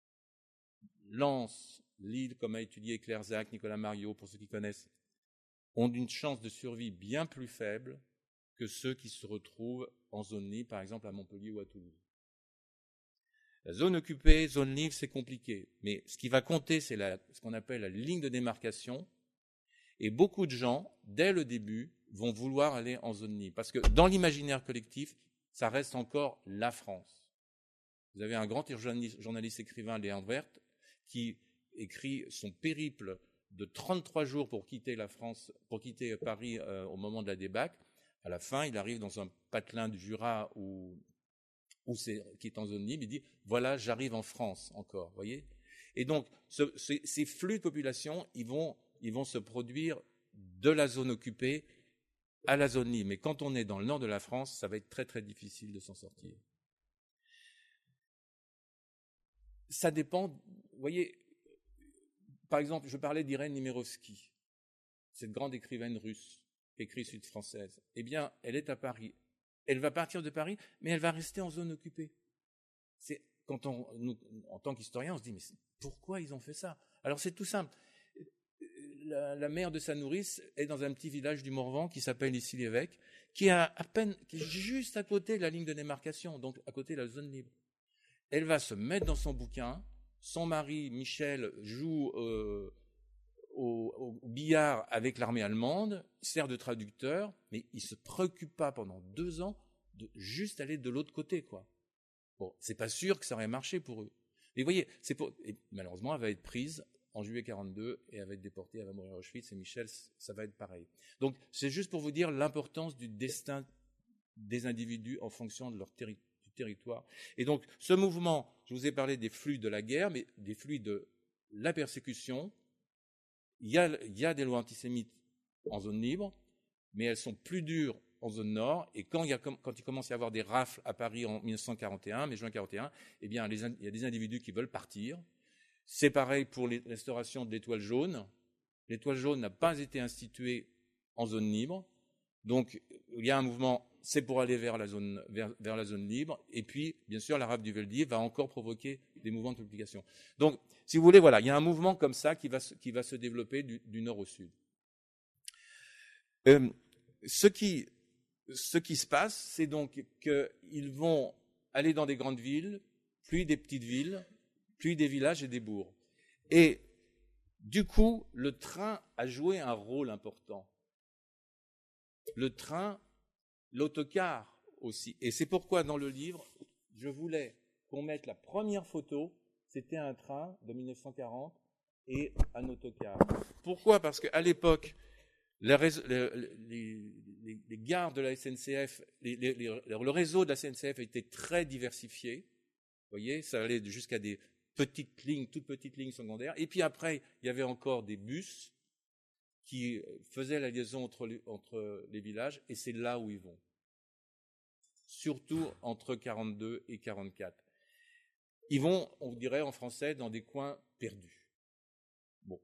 Lens, Lille, comme a étudié Claire Zach, Nicolas Mariot, pour ceux qui connaissent, ont une chance de survie bien plus faible que ceux qui se retrouvent en zone libre, par exemple à Montpellier ou à Toulouse. La zone occupée, zone libre, c'est compliqué. Mais ce qui va compter, c'est la, ce qu'on appelle la ligne de démarcation. Et beaucoup de gens, dès le début, vont vouloir aller en zone libre. Parce que dans l'imaginaire collectif, ça reste encore la France. Vous avez un grand journaliste écrivain, Léon Werth, qui écrit son périple de trente-trois jours pour quitter la France, pour quitter Paris euh, au moment de la débâcle. À la fin, il arrive dans un patelin du Jura où ou c'est, qui est en zone libre, il dit « voilà, j'arrive en France encore ». Voyez ? Et donc, ce, ces, ces flux de population, ils vont, ils vont se produire de la zone occupée à la zone libre. Mais quand on est dans le nord de la France, ça va être très très difficile de s'en sortir. Ça dépend, vous voyez, par exemple, je parlais d'Irène Nemirovsky, cette grande écrivaine russe, écrite sud-française. Eh bien, elle est à Paris. Elle va partir de Paris, mais elle va rester en zone occupée. C'est, quand on, nous, en tant qu'historien, on se dit, mais pourquoi ils ont fait ça ? Alors c'est tout simple. La, la mère de sa nourrice est dans un petit village du Morvan qui s'appelle Issy-l'Évêque, qui est à, à peine, qui est juste à côté de la ligne de démarcation, donc à côté de la zone libre. Elle va se mettre dans son bouquin. Son mari, Michel, joue euh, Au, au billard avec l'armée allemande, sert de traducteur, mais il ne se préoccupe pas pendant deux ans de juste aller de l'autre côté, quoi. Bon, c'est pas sûr que ça aurait marché pour eux. Mais vous voyez, c'est pour, et malheureusement, elle va être prise en juillet quarante-deux et elle va être déportée, elle va mourir à Auschwitz, et Michel, ça va être pareil. Donc, c'est juste pour vous dire l'importance du destin des individus en fonction de leur terri- du territoire. Et donc, ce mouvement, je vous ai parlé des flux de la guerre, mais des flux de la persécution. Il y, a, il y a des lois antisémites en zone libre, mais elles sont plus dures en zone nord. Et quand il, y a, quand il commence à y avoir des rafles à Paris en dix-neuf cent quarante et un, mai-juin quarante et un, eh bien, les, il y a des individus qui veulent partir. C'est pareil pour les restaurations de l'étoile jaune. L'étoile jaune n'a pas été instituée en zone libre. Donc, il y a un mouvement, c'est pour aller vers la zone, vers, vers la zone libre. Et puis, bien sûr, la rafle du Veldiv va encore provoquer des mouvements de multiplication. Donc, si vous voulez, voilà, il y a un mouvement comme ça qui va, qui va se développer du, du nord au sud. Euh, ce, qui, ce qui se passe, c'est donc qu'ils vont aller dans des grandes villes, puis des petites villes, puis des villages et des bourgs. Et du coup, le train a joué un rôle important. Le train, l'autocar aussi. Et c'est pourquoi dans le livre, je voulais qu'on mette la première photo, c'était un train de mille neuf cent quarante et un autocar. Pourquoi ? Parce qu'à l'époque, les, les, les, les gares de la S N C F, les, les, les, le réseau de la S N C F était très diversifié. Vous voyez, ça allait jusqu'à des petites lignes, toutes petites lignes secondaires. Et puis après, il y avait encore des bus qui faisaient la liaison entre les, entre les villages, et c'est là où ils vont. Surtout entre quarante-deux et quarante-quatre. Ils vont, on dirait en français, dans des coins perdus. Bon.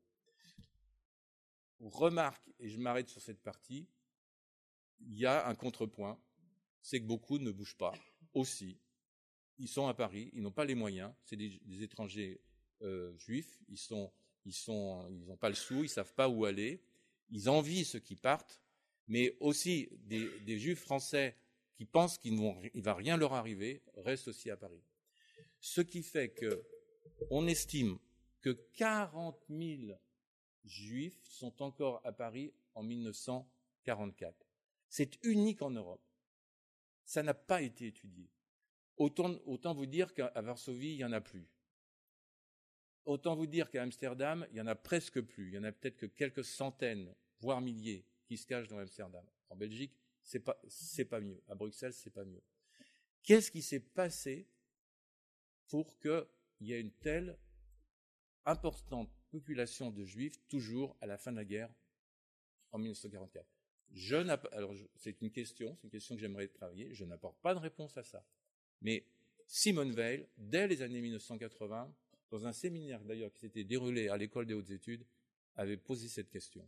Remarque, et je m'arrête sur cette partie, il y a un contrepoint, c'est que beaucoup ne bougent pas aussi. Ils sont à Paris, ils n'ont pas les moyens, c'est des, des étrangers euh, juifs, ils sont, ils sont, ils n'ont pas le sou, ils savent pas où aller, ils envient ceux qui partent, mais aussi des, des juifs français qui pensent qu'il ne va rien leur arriver, restent aussi à Paris. Ce qui fait que on estime que quarante mille juifs sont encore à Paris en mille neuf cent quarante-quatre. C'est unique en Europe. Ça n'a pas été étudié. Autant, autant vous dire qu'à Varsovie, il n'y en a plus. Autant vous dire qu'à Amsterdam, il n'y en a presque plus. Il y en a peut-être que quelques centaines, voire milliers, qui se cachent dans Amsterdam. En Belgique, c'est pas, c'est pas mieux. À Bruxelles, c'est pas mieux. Qu'est-ce qui s'est passé pour qu'il y ait une telle importante population de juifs toujours à la fin de la guerre en mille neuf cent quarante-quatre? Je Alors, je, c'est une question, c'est une question que j'aimerais travailler. Je n'apporte pas de réponse à ça. Mais Simone Weil, dès les années mille neuf cent quatre-vingts, dans un séminaire d'ailleurs qui s'était déroulé à l'école des hautes études, avait posé cette question.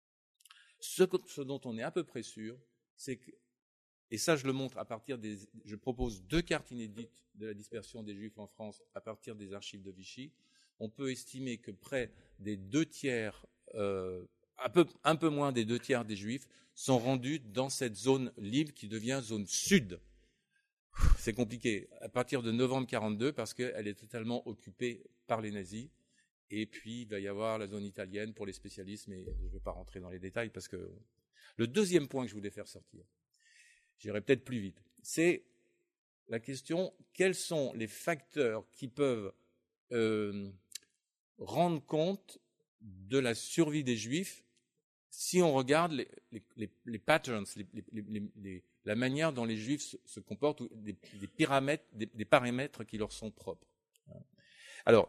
Ce, ce dont on est à peu près sûr, c'est que, et ça je le montre à partir des, je propose deux cartes inédites de la dispersion des Juifs en France à partir des archives de Vichy. On peut estimer que près des deux tiers, euh, un peu, un peu moins des deux tiers des Juifs sont rendus dans cette zone libre qui devient zone sud. C'est compliqué, à partir de novembre quarante-deux, parce qu'elle est totalement occupée par les nazis. Et puis, il va y avoir la zone italienne pour les spécialistes, mais je ne vais pas rentrer dans les détails, parce que... Le deuxième point que je voulais faire sortir, j'irai peut-être plus vite, c'est la question, quels sont les facteurs qui peuvent euh, rendre compte de la survie des Juifs si on regarde les, les, les, les patterns, les, les, les, les, la manière dont les Juifs se, se comportent, ou des, des, paramètres, des, des paramètres qui leur sont propres. Alors,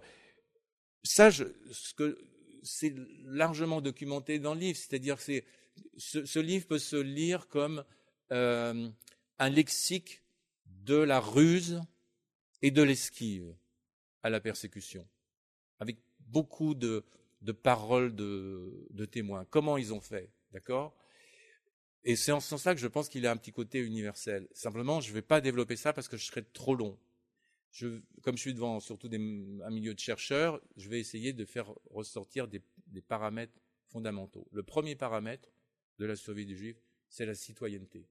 ça, je, ce que, c'est largement documenté dans le livre, c'est-à-dire que c'est, ce, ce livre peut se lire comme euh, un lexique de la ruse et de l'esquive à la persécution, avec beaucoup de... de paroles de, de témoins. Comment ils ont fait, d'accord ? Et c'est en ce sens-là que je pense qu'il a un petit côté universel. Simplement, je ne vais pas développer ça parce que je serais trop long. Je, comme je suis devant surtout des, un milieu de chercheurs, je vais essayer de faire ressortir des, des paramètres fondamentaux. Le premier paramètre de la survie des Juifs, c'est la citoyenneté.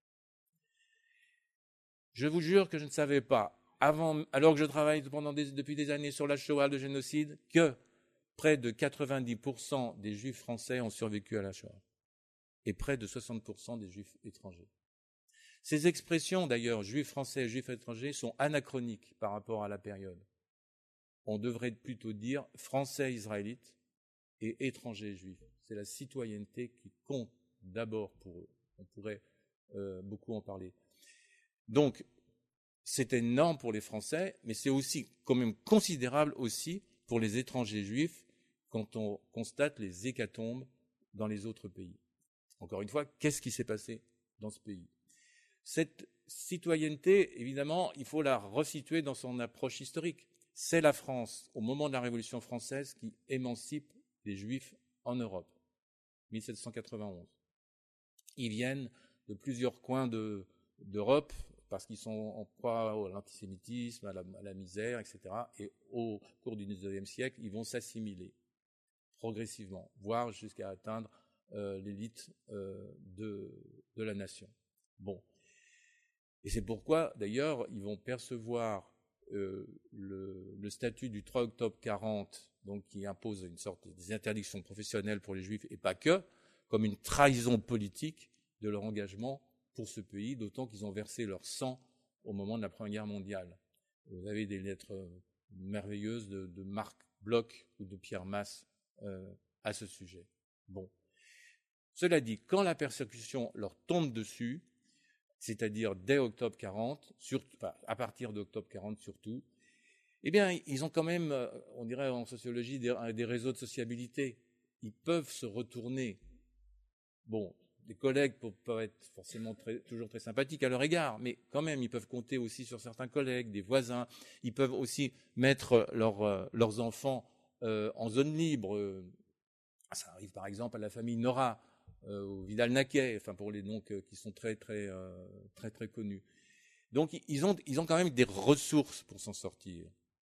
Je vous jure que je ne savais pas, avant, alors que je travaille pendant des, depuis des années sur la Shoah, le génocide, que près de quatre-vingt-dix pour cent des Juifs français ont survécu à la Shoah et près de soixante pour cent des Juifs étrangers. Ces expressions, d'ailleurs, Juifs français et Juifs étrangers, sont anachroniques par rapport à la période. On devrait plutôt dire Français israélites et étrangers juifs. C'est la citoyenneté qui compte d'abord pour eux. On pourrait euh, beaucoup en parler. Donc, c'est énorme pour les Français, mais c'est aussi quand même considérable aussi pour les étrangers juifs quand on constate les hécatombes dans les autres pays. Encore une fois, qu'est-ce qui s'est passé dans ce pays ? Cette citoyenneté, évidemment, il faut la resituer dans son approche historique. C'est la France, au moment de la Révolution française, qui émancipe les Juifs en Europe, mille sept cent quatre-vingt-onze. Ils viennent de plusieurs coins de, d'Europe, parce qu'ils sont en proie à l'antisémitisme, à la, à la misère, et cetera. Et au cours du dix-neuvième siècle, ils vont s'assimiler progressivement, voire jusqu'à atteindre euh, l'élite euh, de, de la nation. Bon. Et c'est pourquoi, d'ailleurs, ils vont percevoir euh, le, le statut du trois octobre quarante, donc qui impose une sorte des interdictions professionnelles pour les Juifs, et pas que, comme une trahison politique de leur engagement pour ce pays, d'autant qu'ils ont versé leur sang au moment de la Première Guerre mondiale. Vous avez des lettres merveilleuses de, de Marc Bloch ou de Pierre Masse euh, à ce sujet. Bon. Cela dit, quand la persécution leur tombe dessus, c'est-à-dire dès octobre quarante, surtout, enfin, à partir d'octobre quarante surtout, eh bien, ils ont quand même, on dirait en sociologie, des, des réseaux de sociabilité. Ils peuvent se retourner. Bon, des collègues ne peuvent pas être forcément très, toujours très sympathiques à leur égard, mais quand même, ils peuvent compter aussi sur certains collègues, des voisins. Ils peuvent aussi mettre leur, euh, leurs enfants euh, en zone libre. Ça arrive par exemple à la famille Nora, euh, au Vidal-Naquet, enfin pour les noms que, qui sont très très euh, très très connus. Donc ils ont ils ont quand même des ressources pour s'en sortir.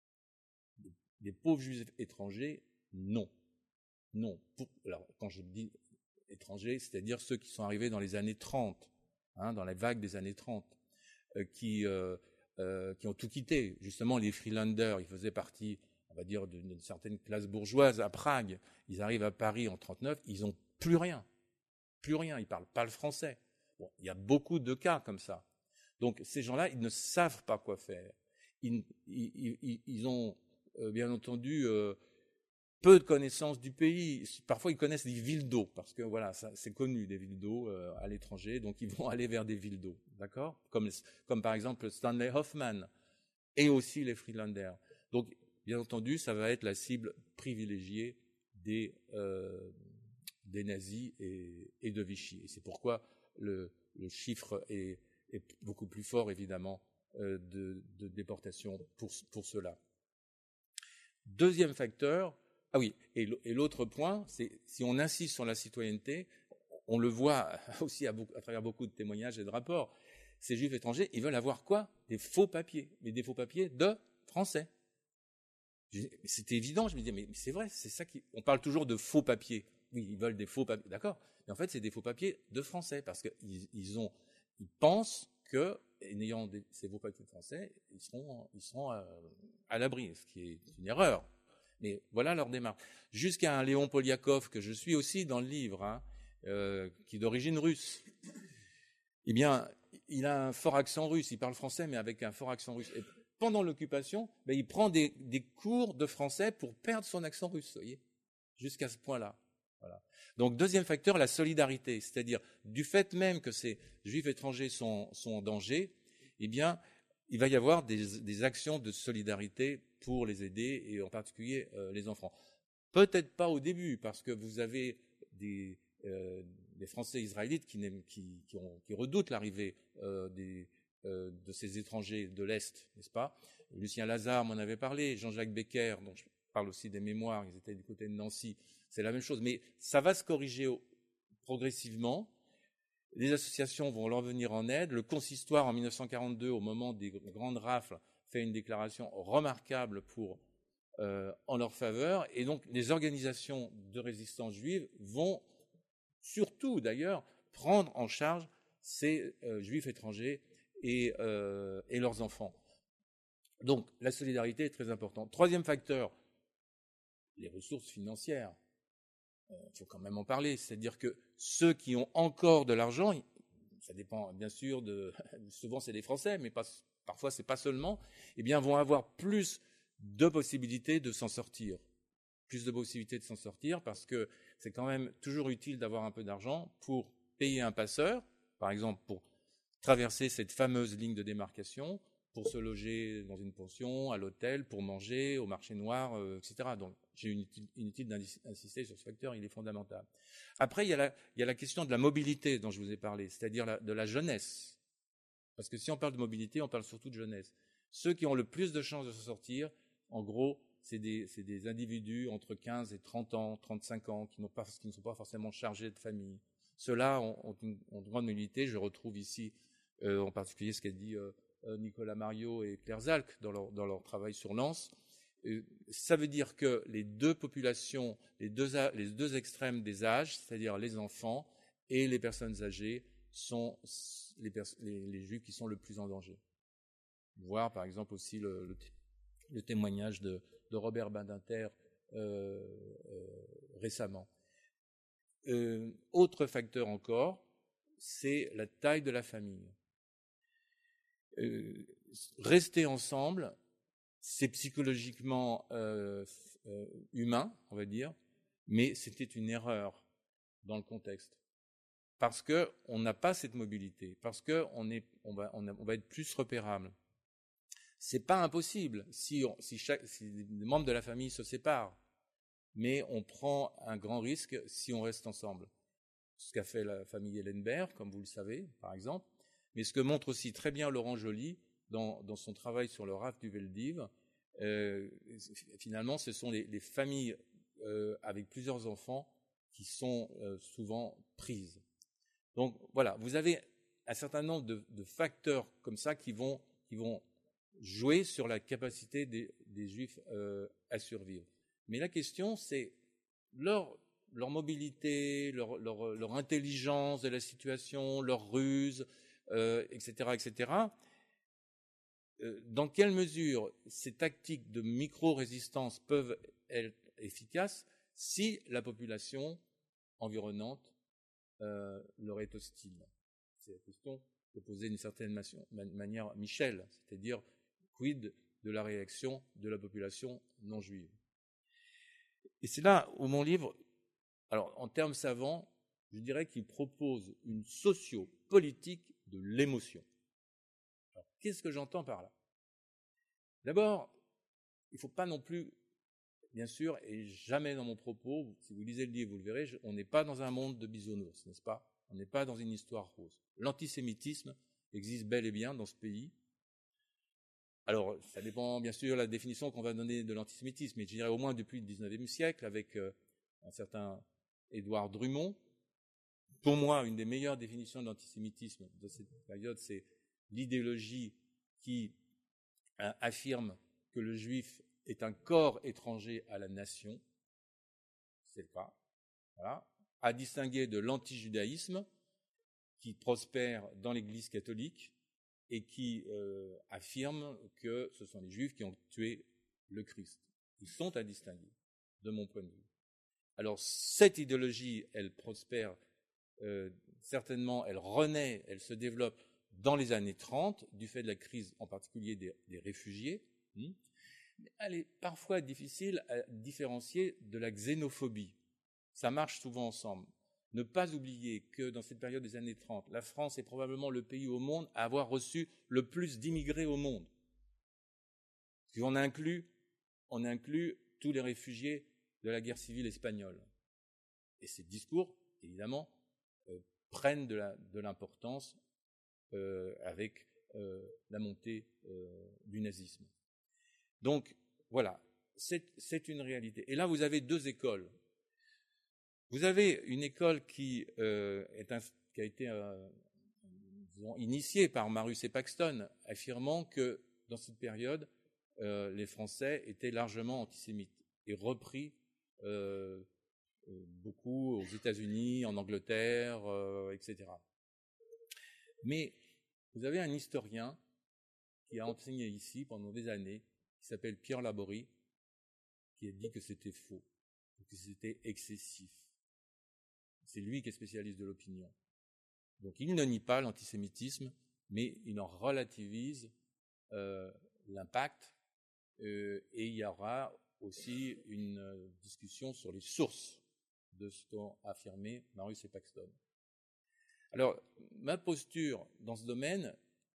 Les pauvres Juifs étrangers, non, non. Pour, alors quand je dis étrangers, c'est-à-dire ceux qui sont arrivés dans les années trente, hein, dans la vague des années trente, euh, qui euh, euh, qui ont tout quitté. Justement, les Friedländer, ils faisaient partie, on va dire, d'une certaine classe bourgeoise à Prague. Ils arrivent à Paris en trente-neuf, ils n'ont plus rien. Plus rien, ils ne parlent pas le français. Bon, il y a beaucoup de cas comme ça. Donc ces gens-là, ils ne savent pas quoi faire. Ils, ils, ils, ils ont, euh, bien entendu, euh, peu de connaissances du pays. Parfois, ils connaissent des villes d'eau, parce que voilà, ça, c'est connu, des villes d'eau euh, à l'étranger, donc ils vont aller vers des villes d'eau, d'accord, comme, comme par exemple Stanley Hoffmann, et aussi les Friedländer. Donc, bien entendu, ça va être la cible privilégiée des... Euh, des nazis et, et de Vichy. Et c'est pourquoi le, le chiffre est, est beaucoup plus fort, évidemment, euh, de, de déportation pour, pour cela. Deuxième facteur, ah oui, et l'autre point, c'est si on insiste sur la citoyenneté, on le voit aussi à, beaucoup, à travers beaucoup de témoignages et de rapports, ces Juifs étrangers, ils veulent avoir quoi? Des faux papiers, mais des faux papiers de français. C'était évident, je me disais, mais c'est vrai, c'est ça qui... On parle toujours de faux papiers. Oui, ils veulent des faux papiers, d'accord. Mais en fait, c'est des faux papiers de français, parce qu'ils ils ont, ils pensent que, en ayant des, ces faux papiers de français, ils seront, ils seront à, à l'abri, ce qui est une erreur. Mais voilà leur démarche. Jusqu'à un Léon Poliakov, que je suis aussi dans le livre, hein, euh, qui est d'origine russe. Eh bien, il a un fort accent russe, il parle français, mais avec un fort accent russe. Et pendant l'occupation, ben, il prend des, des cours de français pour perdre son accent russe, vous voyez, jusqu'à ce point-là. Voilà. Donc, deuxième facteur, la solidarité, c'est-à-dire du fait même que ces Juifs étrangers sont, sont en danger, eh bien, il va y avoir des, des actions de solidarité pour les aider, et en particulier euh, les enfants. Peut-être pas au début, parce que vous avez des, euh, des Français israélites qui, qui, qui, ont, qui redoutent l'arrivée euh, des, euh, de ces étrangers de l'Est, n'est-ce pas? Lucien Lazare m'en avait parlé, Jean-Jacques Becker, dont je parle aussi des mémoires, ils étaient du côté de Nancy, c'est la même chose. Mais ça va se corriger au, progressivement. Les associations vont leur venir en aide. Le consistoire, en mille neuf cent quarante-deux, au moment des grandes rafles, fait une déclaration remarquable pour, euh, en leur faveur. Et donc, les organisations de résistance juive vont, surtout d'ailleurs, prendre en charge ces euh, juifs étrangers et, euh, et leurs enfants. Donc, la solidarité est très importante. Troisième facteur, les ressources financières. Il euh, faut quand même en parler. C'est-à-dire que ceux qui ont encore de l'argent, ça dépend bien sûr de... Souvent, c'est des Français, mais pas, parfois, c'est pas seulement, eh bien, vont avoir plus de possibilités de s'en sortir. Plus de possibilités de s'en sortir parce que c'est quand même toujours utile d'avoir un peu d'argent pour payer un passeur, par exemple, pour traverser cette fameuse ligne de démarcation, pour se loger dans une pension, à l'hôtel, pour manger, au marché noir, euh, et cetera. Donc, j'ai inutile, inutile d'insister sur ce facteur, il est fondamental. Après, il y a la, il y a la question de la mobilité dont je vous ai parlé, c'est-à-dire la, de la jeunesse. Parce que si on parle de mobilité, on parle surtout de jeunesse. Ceux qui ont le plus de chances de se sortir, en gros, c'est des, c'est des individus entre quinze et trente ans, trente-cinq ans, qui, n'ont pas, qui ne sont pas forcément chargés de famille. Ceux-là ont, ont, une, ont une grande mobilité. Je retrouve ici, euh, en particulier, ce qu'a dit euh, Nicolas Mariot et Claire Zalk dans leur, dans leur travail sur Lens. Euh, ça veut dire que les deux populations, les deux, les deux extrêmes des âges, c'est-à-dire les enfants et les personnes âgées, sont les, pers- les, les juifs qui sont le plus en danger. Voir par exemple aussi le, le le témoignage de, de Robert Badinter euh, euh, récemment. Euh, autre facteur encore, c'est la taille de la famille. Euh, rester ensemble, c'est psychologiquement euh, euh, humain, on va dire, mais c'était une erreur dans le contexte. Parce qu'on n'a pas cette mobilité, parce qu'on est, on va, on, a, on va être plus repérable. C'est pas impossible si, on, si, chaque, si les membres de la famille se séparent, mais on prend un grand risque si on reste ensemble. Ce qu'a fait la famille Ellenberg, comme vous le savez, par exemple, mais ce que montre aussi très bien Laurent Joly dans, dans son travail sur le raft du Veldiv. Euh, finalement, ce sont les, les familles euh, avec plusieurs enfants qui sont euh, souvent prises. Donc voilà, vous avez un certain nombre de, de facteurs comme ça qui vont, qui vont jouer sur la capacité des, des Juifs euh, à survivre. Mais la question, c'est leur, leur mobilité, leur, leur, leur intelligence de la situation, leur ruse, euh, et cetera, et cetera. Euh, dans quelle mesure ces tactiques de micro-résistance peuvent être efficaces si la population environnante euh, leur est hostile? C'est la question que posait d'une certaine manière Michel, c'est-à-dire quid de la réaction de la population non juive. Et c'est là où mon livre, alors en termes savants, je dirais qu'il propose une socio-politique de l'émotion. Alors, qu'est-ce que j'entends par là? D'abord, il ne faut pas non plus, bien sûr, et jamais dans mon propos, si vous lisez le livre, vous le verrez, on n'est pas dans un monde de bisounours, n'est-ce pas? On n'est pas dans une histoire rose. L'antisémitisme existe bel et bien dans ce pays. Alors, ça dépend bien sûr de la définition qu'on va donner de l'antisémitisme, mais je dirais au moins depuis le dix-neuvième siècle, avec euh, un certain Édouard Drummond. Pour moi, une des meilleures définitions de l'antisémitisme de cette période, c'est l'idéologie qui euh, affirme que le juif est un corps étranger à la nation. C'est le cas. Voilà. À distinguer de l'antijudaïsme, qui prospère dans l'Église catholique et qui euh, affirme que ce sont les Juifs qui ont tué le Christ. Ils sont à distinguer, de mon point de vue. Alors, cette idéologie, elle prospère, euh, certainement, elle renaît, elle se développe dans les années trente, du fait de la crise, en particulier des, des réfugiés. Hmm. Mais elle est parfois difficile à différencier de la xénophobie. Ça marche souvent ensemble. Ne pas oublier que dans cette période des années trente, la France est probablement le pays au monde à avoir reçu le plus d'immigrés au monde. Si on inclut, on inclut tous les réfugiés de la guerre civile espagnole. Et ces discours, évidemment, euh, prennent de, la, de l'importance euh, avec euh, la montée euh, du nazisme. Donc, voilà, c'est, c'est une réalité. Et là, vous avez deux écoles. Vous avez une école qui, euh, est un, qui a été euh, disons, initiée par Marius et Paxton, affirmant que dans cette période, euh, les Français étaient largement antisémites et repris euh, euh, beaucoup aux États-Unis, en Angleterre, euh, et cetera. Mais vous avez un historien qui a enseigné ici pendant des années, qui s'appelle Pierre Laborie, qui a dit que c'était faux, que c'était excessif. C'est lui qui est spécialiste de l'opinion. Donc il ne nie pas l'antisémitisme, mais il en relativise euh, l'impact, euh, et il y aura aussi une euh, discussion sur les sources de ce qu'ont affirmé Marius et Paxton. Alors, ma posture dans ce domaine,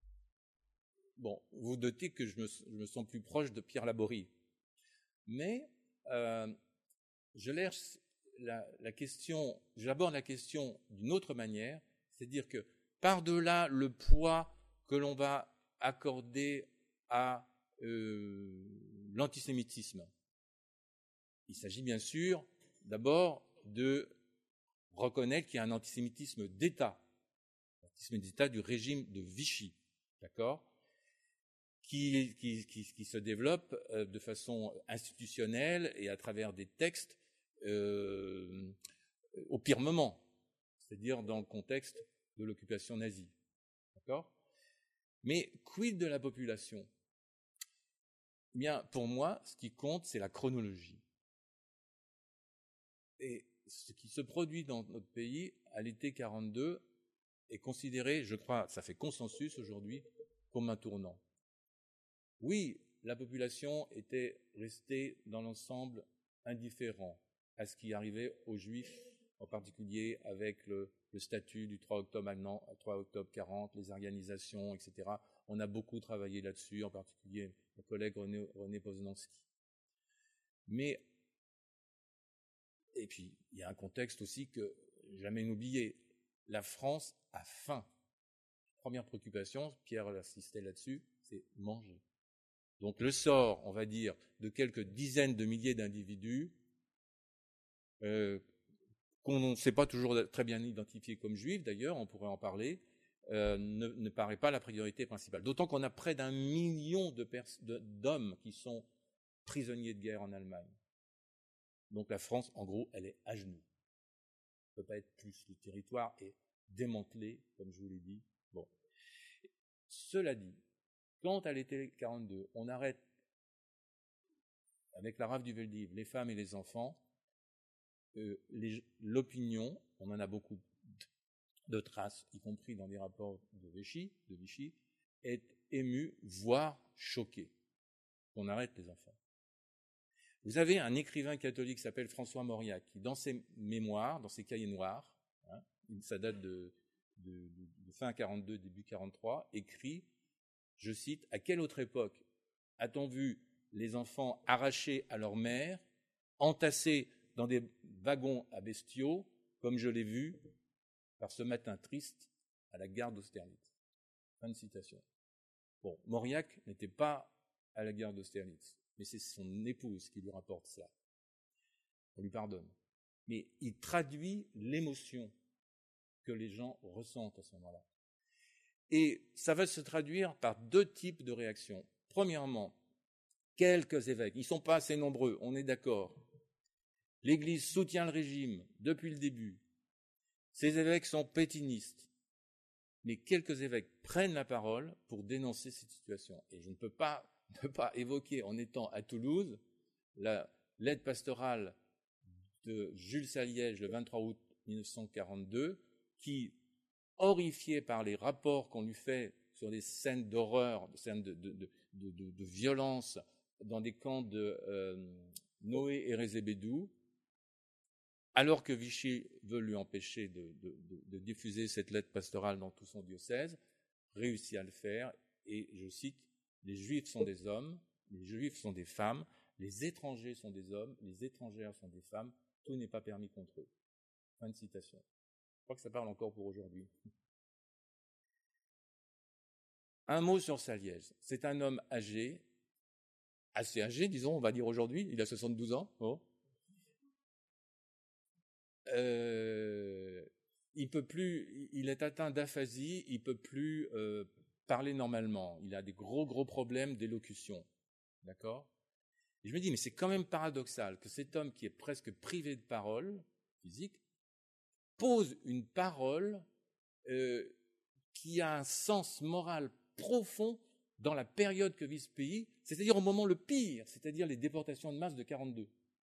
bon, vous notez que je me, je me sens plus proche de Pierre Laborie, mais euh, je laisse La, la question, j'aborde la question d'une autre manière, c'est-à-dire que par-delà le poids que l'on va accorder à euh, l'antisémitisme, il s'agit bien sûr d'abord de reconnaître qu'il y a un antisémitisme d'État, l'antisémitisme d'État du régime de Vichy, d'accord, qui, qui, qui, qui se développe euh, de façon institutionnelle et à travers des textes Euh, au pire moment, c'est-à-dire dans le contexte de l'occupation nazie. D'accord ? Mais quid de la population ? bien, pour moi, ce qui compte, c'est la chronologie. Et ce qui se produit dans notre pays à l'été quarante-deux est considéré, je crois, ça fait consensus aujourd'hui, comme un tournant. Oui, la population était restée dans l'ensemble indifférent à ce qui arrivait aux Juifs, en particulier avec le, le statut du trois octobre maintenant, trois octobre quarante, les organisations, et cetera. On a beaucoup travaillé là-dessus, en particulier mon collègue René, René Poznanski. Mais, et puis, il y a un contexte aussi que jamais n'oublier. La France a faim. Première préoccupation, Pierre assistait là-dessus, c'est manger. Donc le sort, on va dire, de quelques dizaines de milliers d'individus, euh, qu'on ne sait pas toujours très bien identifier comme juifs, d'ailleurs, on pourrait en parler, euh, ne, ne paraît pas la priorité principale. D'autant qu'on a près d'un million de pers- de, d'hommes qui sont prisonniers de guerre en Allemagne. Donc la France, en gros, elle est à genoux. Ça ne peut pas être plus. Le territoire est démantelé, comme je vous l'ai dit. Bon. Cela dit, quand à l'été quarante-deux, on arrête avec la rafle du Veldiv les femmes et les enfants, euh, les, l'opinion, on en a beaucoup de traces, y compris dans des rapports de Vichy, de Vichy, est émue, voire choquée qu'on arrête les enfants. Vous avez un écrivain catholique qui s'appelle François Mauriac, qui dans ses mémoires, dans ses cahiers noirs, hein, ça date de, de, de, de fin quarante-deux, début quarante-trois, écrit, je cite, « À quelle autre époque a-t-on vu les enfants arrachés à leur mère, entassés dans des wagons à bestiaux, comme je l'ai vu par ce matin triste à la gare d'Austerlitz ». Fin de citation. Bon, Mauriac n'était pas à la gare d'Austerlitz, mais c'est son épouse qui lui rapporte ça. On lui pardonne. Mais il traduit l'émotion que les gens ressentent à ce moment-là. Et ça va se traduire par deux types de réactions. Premièrement, quelques évêques, ils ne sont pas assez nombreux, on est d'accord. L'Église soutient le régime depuis le début. Ces évêques sont pétinistes. Mais quelques évêques prennent la parole pour dénoncer cette situation. Et je ne peux pas ne pas évoquer, en étant à Toulouse, la lettre pastorale de Jules Saliège le vingt-trois août mille neuf cent quarante-deux, qui, horrifié par les rapports qu'on lui fait sur des scènes d'horreur, des scènes de, de, de, de, de violence dans des camps de euh, Noé et Rézébédou, alors que Vichy veut lui empêcher de, de, de, de diffuser cette lettre pastorale dans tout son diocèse, réussit à le faire, et je cite, « Les Juifs sont des hommes, les Juifs sont des femmes, les étrangers sont des hommes, les étrangères sont des femmes, tout n'est pas permis contre eux. » Fin de citation. Je crois que ça parle encore pour aujourd'hui. Un mot sur Saliège. C'est un homme âgé, assez âgé, disons, on va dire aujourd'hui, il a soixante-douze ans. Oh. Euh, il peut plus, il est atteint d'aphasie, il peut plus euh, parler normalement. Il a des gros gros problèmes d'élocution, d'accord ? Et je me dis, mais c'est quand même paradoxal que cet homme qui est presque privé de parole physique pose une parole euh, qui a un sens moral profond dans la période que vit ce pays, c'est-à-dire au moment le pire, c'est-à-dire les déportations de masse de quarante-deux.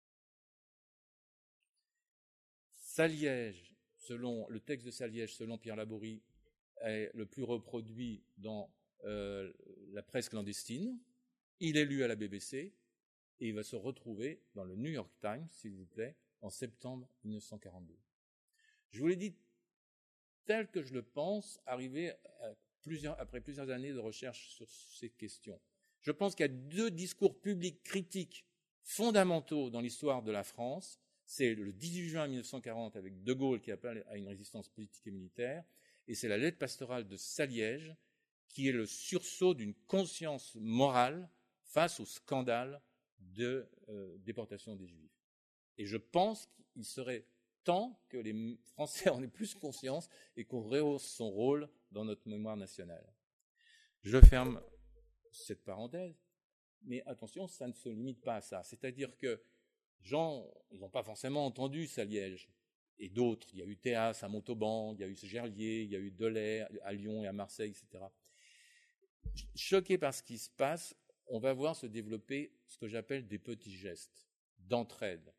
Saliège, selon le texte de Saliège, selon Pierre Laborie, est le plus reproduit dans euh, la presse clandestine. Il est lu à la B B C et il va se retrouver dans le New York Times, s'il vous plaît, en septembre mille neuf cent quarante-deux. Je vous l'ai dit tel que je le pense, arrivé à plusieurs, après plusieurs années de recherche sur ces questions. Je pense qu'il y a deux discours publics critiques fondamentaux dans l'histoire de la France. C'est le dix-huit juin mille neuf cent quarante avec De Gaulle qui appelle à une résistance politique et militaire, et c'est la lettre pastorale de Saliège qui est le sursaut d'une conscience morale face au scandale de euh, déportation des Juifs. Et je pense qu'il serait temps que les Français en aient plus conscience et qu'on rehausse son rôle dans notre mémoire nationale. Je ferme cette parenthèse, mais attention, ça ne se limite pas à ça. C'est-à-dire que gens, ils n'ont pas forcément entendu Saliège, et d'autres. Il y a eu Théas à Montauban, il y a eu Gerlier, il y a eu Delay à Lyon et à Marseille, et cetera. Choqué par ce qui se passe, on va voir se développer ce que j'appelle des petits gestes d'entraide.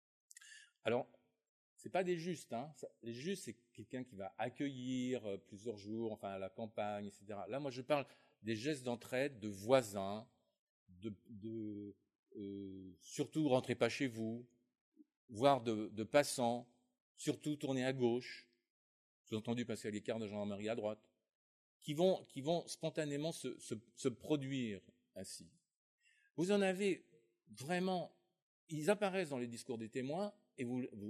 Alors, c'est pas des justes, hein. Les justes, c'est quelqu'un qui va accueillir plusieurs jours, enfin à la campagne, et cetera. Là, moi, je parle des gestes d'entraide de voisins, de, de euh, surtout rentrez pas chez vous, voire de, de passants, surtout tournez à gauche, sous-entendu passer à l'écart de gendarmerie à droite, qui vont, qui vont spontanément se, se, se produire ainsi. Vous en avez vraiment, ils apparaissent dans les discours des témoins, et vous, vous,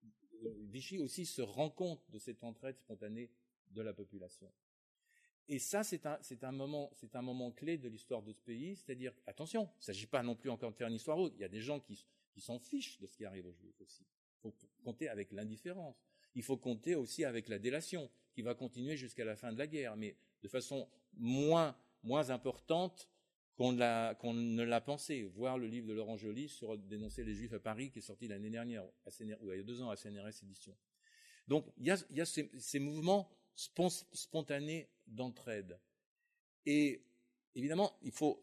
Vichy aussi se rend compte de cette entraide spontanée de la population. Et ça, c'est un, c'est un moment, c'est un moment clé de l'histoire de ce pays, c'est-à-dire, attention, il ne s'agit pas non plus encore de faire une histoire haute, il y a des gens qui, qui s'en fichent de ce qui arrive aux Juifs aussi. Il faut compter avec l'indifférence. Il faut compter aussi avec la délation, qui va continuer jusqu'à la fin de la guerre, mais de façon moins, moins importante qu'on, l'a, qu'on ne l'a pensé. Voir le livre de Laurent Joly sur dénoncer les Juifs à Paris, qui est sorti l'année dernière, à C N R, ou il y a deux ans à C N R S édition. Donc, il y a, il y a ces, ces mouvements spontanés d'entraide. Et évidemment, il faut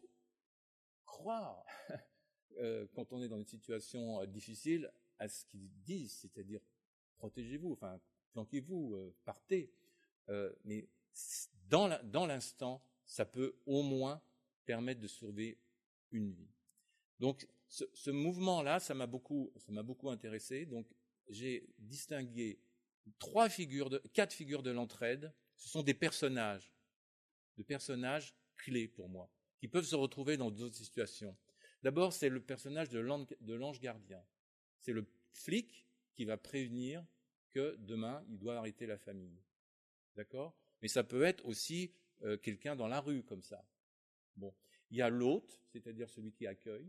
croire, euh, quand on est dans une situation euh, difficile, à ce qu'ils disent, c'est-à-dire protégez-vous, enfin, planquez-vous, euh, partez. Euh, mais dans, la, dans l'instant, ça peut au moins permettre de sauver une vie. Donc, ce, ce mouvement-là, ça m'a beaucoup, ça m'a beaucoup intéressé. Donc, j'ai distingué trois figures, de, quatre figures de l'entraide. Ce sont des personnages, des personnages clés pour moi, qui peuvent se retrouver dans d'autres situations. D'abord, c'est le personnage de l'ange, de l'ange gardien. C'est le flic qui va prévenir que demain, il doit arrêter la famille. D'accord ? Mais ça peut être aussi euh, quelqu'un dans la rue, comme ça. Bon. Il y a l'hôte, c'est-à-dire celui qui accueille.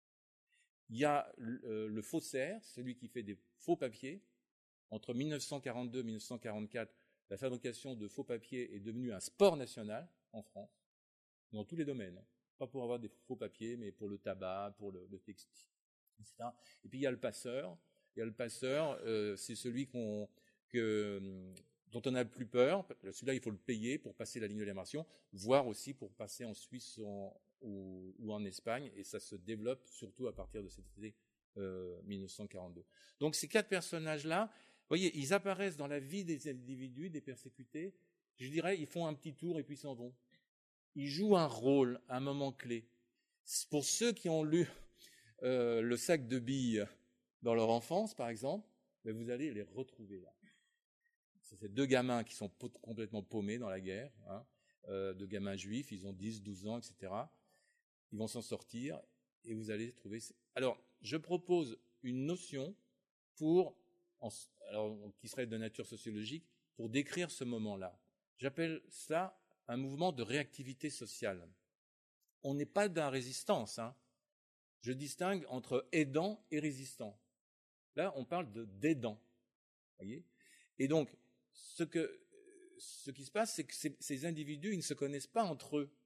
Il y a euh, le faussaire, celui qui fait des faux papiers. Entre mille neuf cent quarante-deux et mille neuf cent quarante-quatre, la fabrication de faux papiers est devenue un sport national en France, dans tous les domaines. Pas pour avoir des faux papiers, mais pour le tabac, pour le, le textile, et cetera. Et puis il y a le passeur. Il y a le passeur, euh, c'est celui qu'on, que, dont on n'a le plus peur. Celui-là, il faut le payer pour passer la ligne de démarcation, voire aussi pour passer en Suisse en, ou, ou en Espagne. Et ça se développe surtout à partir de cet été euh, mille neuf cent quarante-deux. Donc ces quatre personnages-là, vous voyez, ils apparaissent dans la vie des individus, des persécutés. Je dirais, ils font un petit tour et puis s'en vont. Ils jouent un rôle, un moment clé. Pour ceux qui ont lu euh, Le sac de billes dans leur enfance, par exemple, ben vous allez les retrouver là. C'est ces deux gamins qui sont complètement paumés dans la guerre, hein, euh, deux gamins juifs, ils ont dix, douze ans, et cetera. Ils vont s'en sortir et vous allez trouver... Alors, je propose une notion pour... Alors, qui serait de nature sociologique, pour décrire ce moment-là. J'appelle ça un mouvement de réactivité sociale. On n'est pas dans la résistance. Hein. Je distingue entre aidant et résistant. Là, on parle de d'aidant. Voyez ? Et donc, ce, que, ce qui se passe, c'est que ces, ces individus, ils ne se connaissent pas entre eux.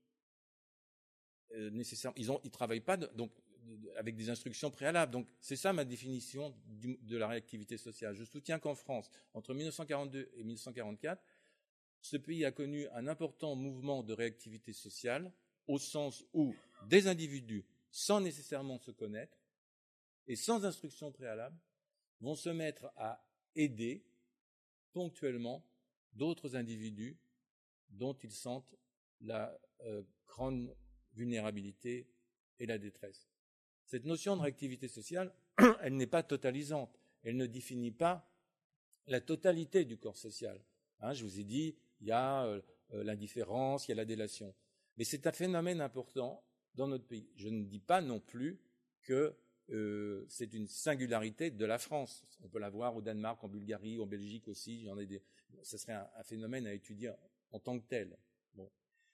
Euh, nécessairement. Ils ne ils travaillent pas de, donc, avec des instructions préalables. Donc, c'est ça ma définition du, de la réactivité sociale. Je soutiens qu'en France, entre mille neuf cent quarante-deux et mille neuf cent quarante-quatre, ce pays a connu un important mouvement de réactivité sociale, au sens où des individus, sans nécessairement se connaître et sans instruction préalable, vont se mettre à aider ponctuellement d'autres individus dont ils sentent la euh, grande vulnérabilité et la détresse. Cette notion de réactivité sociale, elle n'est pas totalisante. Elle ne définit pas la totalité du corps social. Hein, je vous ai dit, il y a euh, l'indifférence, il y a la délation. Mais c'est un phénomène important dans notre pays. Je ne dis pas non plus que euh, c'est une singularité de la France. On peut la voir au Danemark, en Bulgarie, en Belgique aussi. Il y en a des... Ce serait un, un phénomène à étudier en tant que tel. Bon.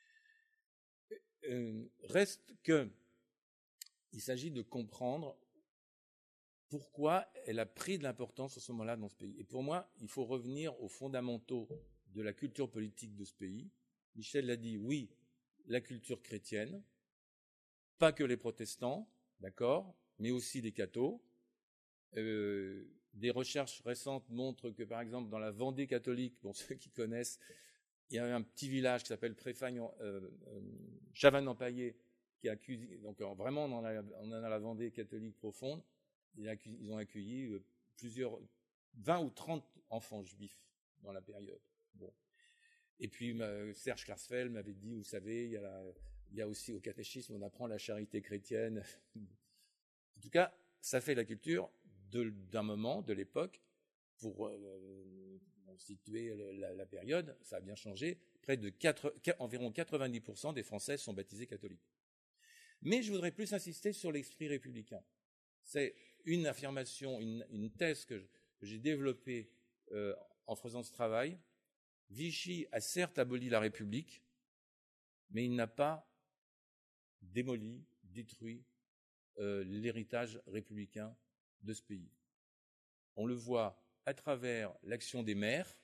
Euh, reste que il s'agit de comprendre pourquoi elle a pris de l'importance à ce moment-là dans ce pays. Et pour moi, il faut revenir aux fondamentaux de la culture politique de ce pays. Michel l'a dit, oui, la culture chrétienne, pas que les protestants, d'accord, mais aussi les cathos. Euh, des recherches récentes montrent que, par exemple, dans la Vendée catholique, pour ceux qui connaissent, il y a un petit village qui s'appelle Préfagne, euh, euh, Chavannes-en-Paillé, qui accuse, donc vraiment dans la, dans la Vendée catholique profonde, ils, accuse, ils ont accueilli plusieurs, vingt ou trente enfants juifs dans la période. Bon. Et puis Serge Klarsfeld m'avait dit, vous savez, il y a, la, il y a aussi au catéchisme, on apprend la charité chrétienne. En tout cas, ça fait la culture de, d'un moment, de l'époque, pour euh, situer la, la période, ça a bien changé. Près de quatre, environ quatre-vingt-dix pour cent des Français sont baptisés catholiques. Mais je voudrais plus insister sur l'esprit républicain. C'est une affirmation, une, une thèse que, je, que j'ai développée euh, en faisant ce travail. Vichy a certes aboli la République, mais il n'a pas démoli, détruit euh, l'héritage républicain de ce pays. On le voit à travers l'action des maires,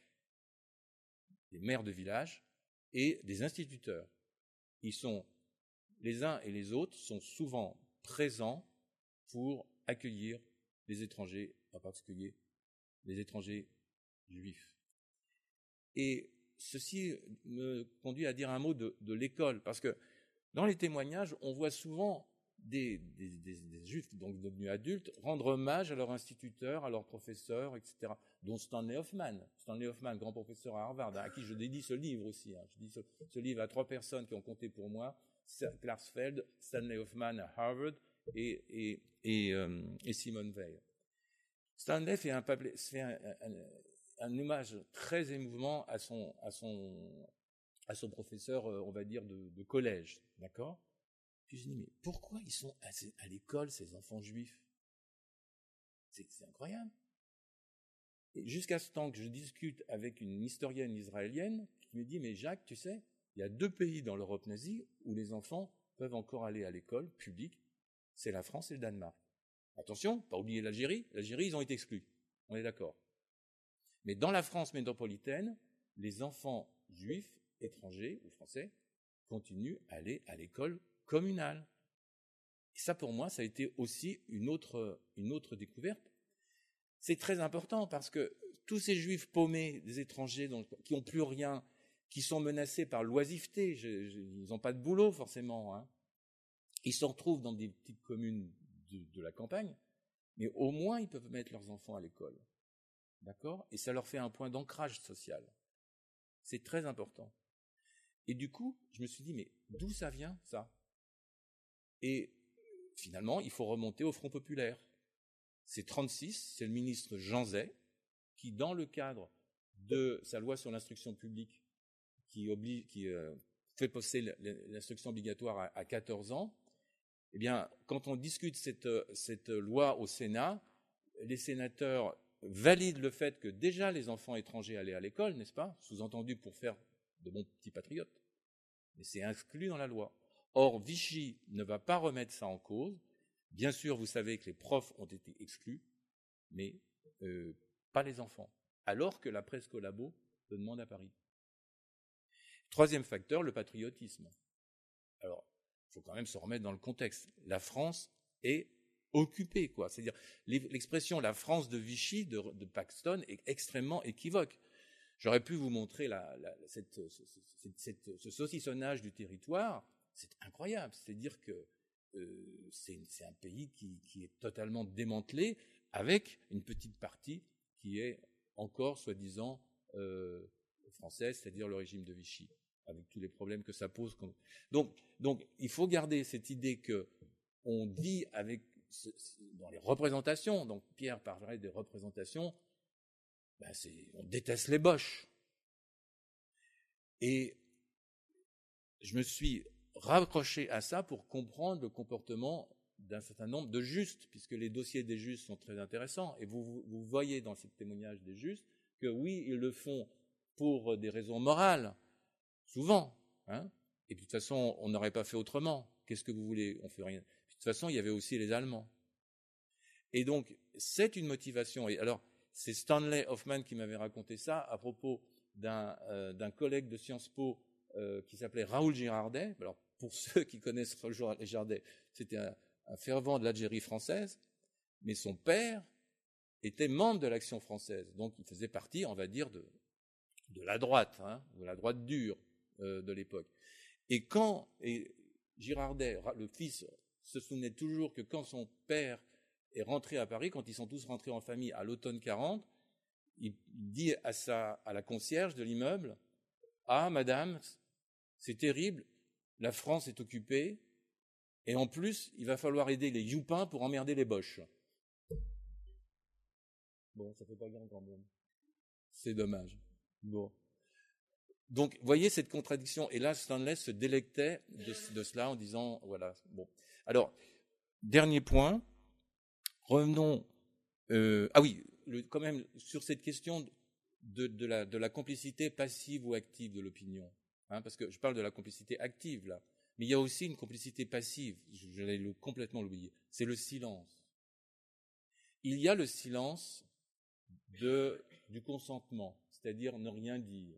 des maires de village et des instituteurs. Ils sont, les uns et les autres sont souvent présents pour accueillir les étrangers, en particulier les étrangers juifs. Et ceci me conduit à dire un mot de, de l'école, parce que dans les témoignages, on voit souvent des, des, des, des juifs, donc devenus adultes, rendre hommage à leur instituteur, à leurs professeurs, et cetera, dont Stanley Hoffman. Stanley Hoffman, grand professeur à Harvard, à qui je dédie ce livre aussi. Hein. Je dis ce, ce livre à trois personnes qui ont compté pour moi, Klarsfeld, Stanley Hoffman à Harvard et, et, et, euh, et Simone Weil. Stanley fait un, fait un, un, un hommage très émouvant à son, à son, à son professeur, on va dire, de, de collège, d'accord ? Puis je dis, mais pourquoi ils sont à, à l'école, ces enfants juifs ? C'est, c'est incroyable. Et jusqu'à ce temps que je discute avec une historienne israélienne qui me dit, mais Jacques, tu sais, il y a deux pays dans l'Europe nazie où les enfants peuvent encore aller à l'école publique, c'est la France et le Danemark. Attention, pas oublier l'Algérie, l'Algérie, ils ont été exclus, on est d'accord. Mais dans la France métropolitaine, les enfants juifs, étrangers ou français, continuent à aller à l'école communale. Et ça, pour moi, ça a été aussi une autre, une autre découverte. C'est très important parce que tous ces juifs paumés, des étrangers donc, qui n'ont plus rien, qui sont menacés par l'oisiveté, je, je, ils n'ont pas de boulot forcément, hein. Ils se retrouvent dans des petites communes de, de la campagne, mais au moins ils peuvent mettre leurs enfants à l'école. D'accord ? Et ça leur fait un point d'ancrage social. C'est très important. Et du coup, je me suis dit, mais d'où ça vient, ça ? Et finalement, il faut remonter au Front populaire. C'est trente-six, c'est le ministre Jean Zay, qui, dans le cadre de sa loi sur l'instruction publique, qui, oblige, qui euh, fait passer l'instruction obligatoire à, à quatorze ans, eh bien, quand on discute cette, cette loi au Sénat, les sénateurs valident le fait que déjà les enfants étrangers allaient à l'école, n'est-ce pas ? Sous-entendu pour faire de bons petits patriotes. Mais c'est inclus dans la loi. Or, Vichy ne va pas remettre ça en cause. Bien sûr, vous savez que les profs ont été exclus, mais euh, pas les enfants. Alors que la presse collabo le demande à Paris. Troisième facteur, le patriotisme. Alors, il faut quand même se remettre dans le contexte. La France est occupée, quoi. C'est-à-dire, l'expression « la France de Vichy » de, de Paxton est extrêmement équivoque. J'aurais pu vous montrer la, la, cette, ce, cette, cette, ce saucissonnage du territoire. C'est incroyable. C'est-à-dire que euh, c'est, c'est un pays qui, qui est totalement démantelé, avec une petite partie qui est encore, soi-disant, euh, française, c'est-à-dire le régime de Vichy, avec tous les problèmes que ça pose. Donc, donc il faut garder cette idée que on dit avec dans les représentations. Donc Pierre parlerait des représentations. Ben c'est, on déteste les Boches. Et je me suis raccroché à ça pour comprendre le comportement d'un certain nombre de justes, puisque les dossiers des justes sont très intéressants. Et vous, vous, vous voyez dans ces témoignages des justes que oui, ils le font pour des raisons morales, souvent. Hein, et de toute façon, on n'aurait pas fait autrement. Qu'est-ce que vous voulez ? On fait rien. De toute façon, il y avait aussi les Allemands. Et donc, c'est une motivation. Et alors, c'est Stanley Hoffman qui m'avait raconté ça à propos d'un, euh, d'un collègue de Sciences Po euh, qui s'appelait Raoul Girardet. Alors, pour ceux qui connaissent Raoul Girardet, c'était un, un fervent de l'Algérie française, mais son père était membre de l'Action française. Donc, il faisait partie, on va dire, de, de la droite, hein, de la droite dure euh, de l'époque. Et quand, et Girardet, le fils, se souvenait toujours que quand son père est rentré à Paris, quand ils sont tous rentrés en famille à l'automne quarante, il dit à, sa, à la concierge de l'immeuble, « Ah, madame, c'est terrible, la France est occupée, et en plus, il va falloir aider les youpins pour emmerder les boches. » Bon, ça fait pas bien quand même. C'est dommage. Bon. Donc, voyez cette contradiction. Et là, Stanley se délectait de, de cela en disant, voilà, bon. Alors, dernier point. Revenons, euh, ah oui, le, quand même, sur cette question de, de, la, de la complicité passive ou active de l'opinion. Hein, parce que je parle de la complicité active, là. Mais il y a aussi une complicité passive. Je, je l'ai complètement oublié. C'est le silence. Il y a le silence de, du consentement, c'est-à-dire ne rien dire.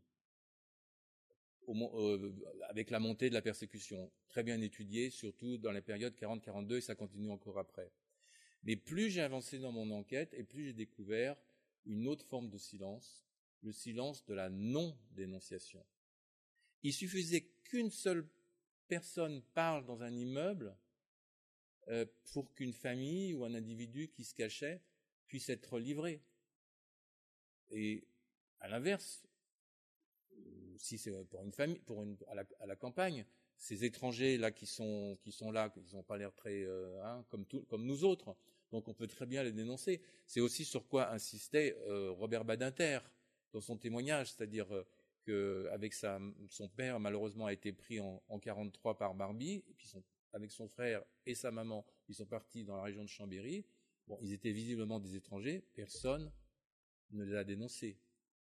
Au, euh, avec la montée de la persécution, très bien étudiée, surtout dans la période quarante quarante-deux, et ça continue encore après. Mais plus j'ai avancé dans mon enquête, et plus j'ai découvert une autre forme de silence, le silence de la non-dénonciation. Il suffisait qu'une seule personne parle dans un immeuble euh, pour qu'une famille ou un individu qui se cachait puisse être livré. Et à l'inverse, si c'est pour une famille, pour une, à la, à la campagne, ces étrangers là qui sont qui sont là, ils n'ont pas l'air très euh, hein, comme tout, comme nous autres. Donc on peut très bien les dénoncer. C'est aussi sur quoi insistait euh, Robert Badinter dans son témoignage, c'est-à-dire euh, que avec sa son père malheureusement a été pris en, en quarante-trois par Barbie, et puis son, avec son frère et sa maman, ils sont partis dans la région de Chambéry. Bon, ils étaient visiblement des étrangers. Personne ne les a dénoncés.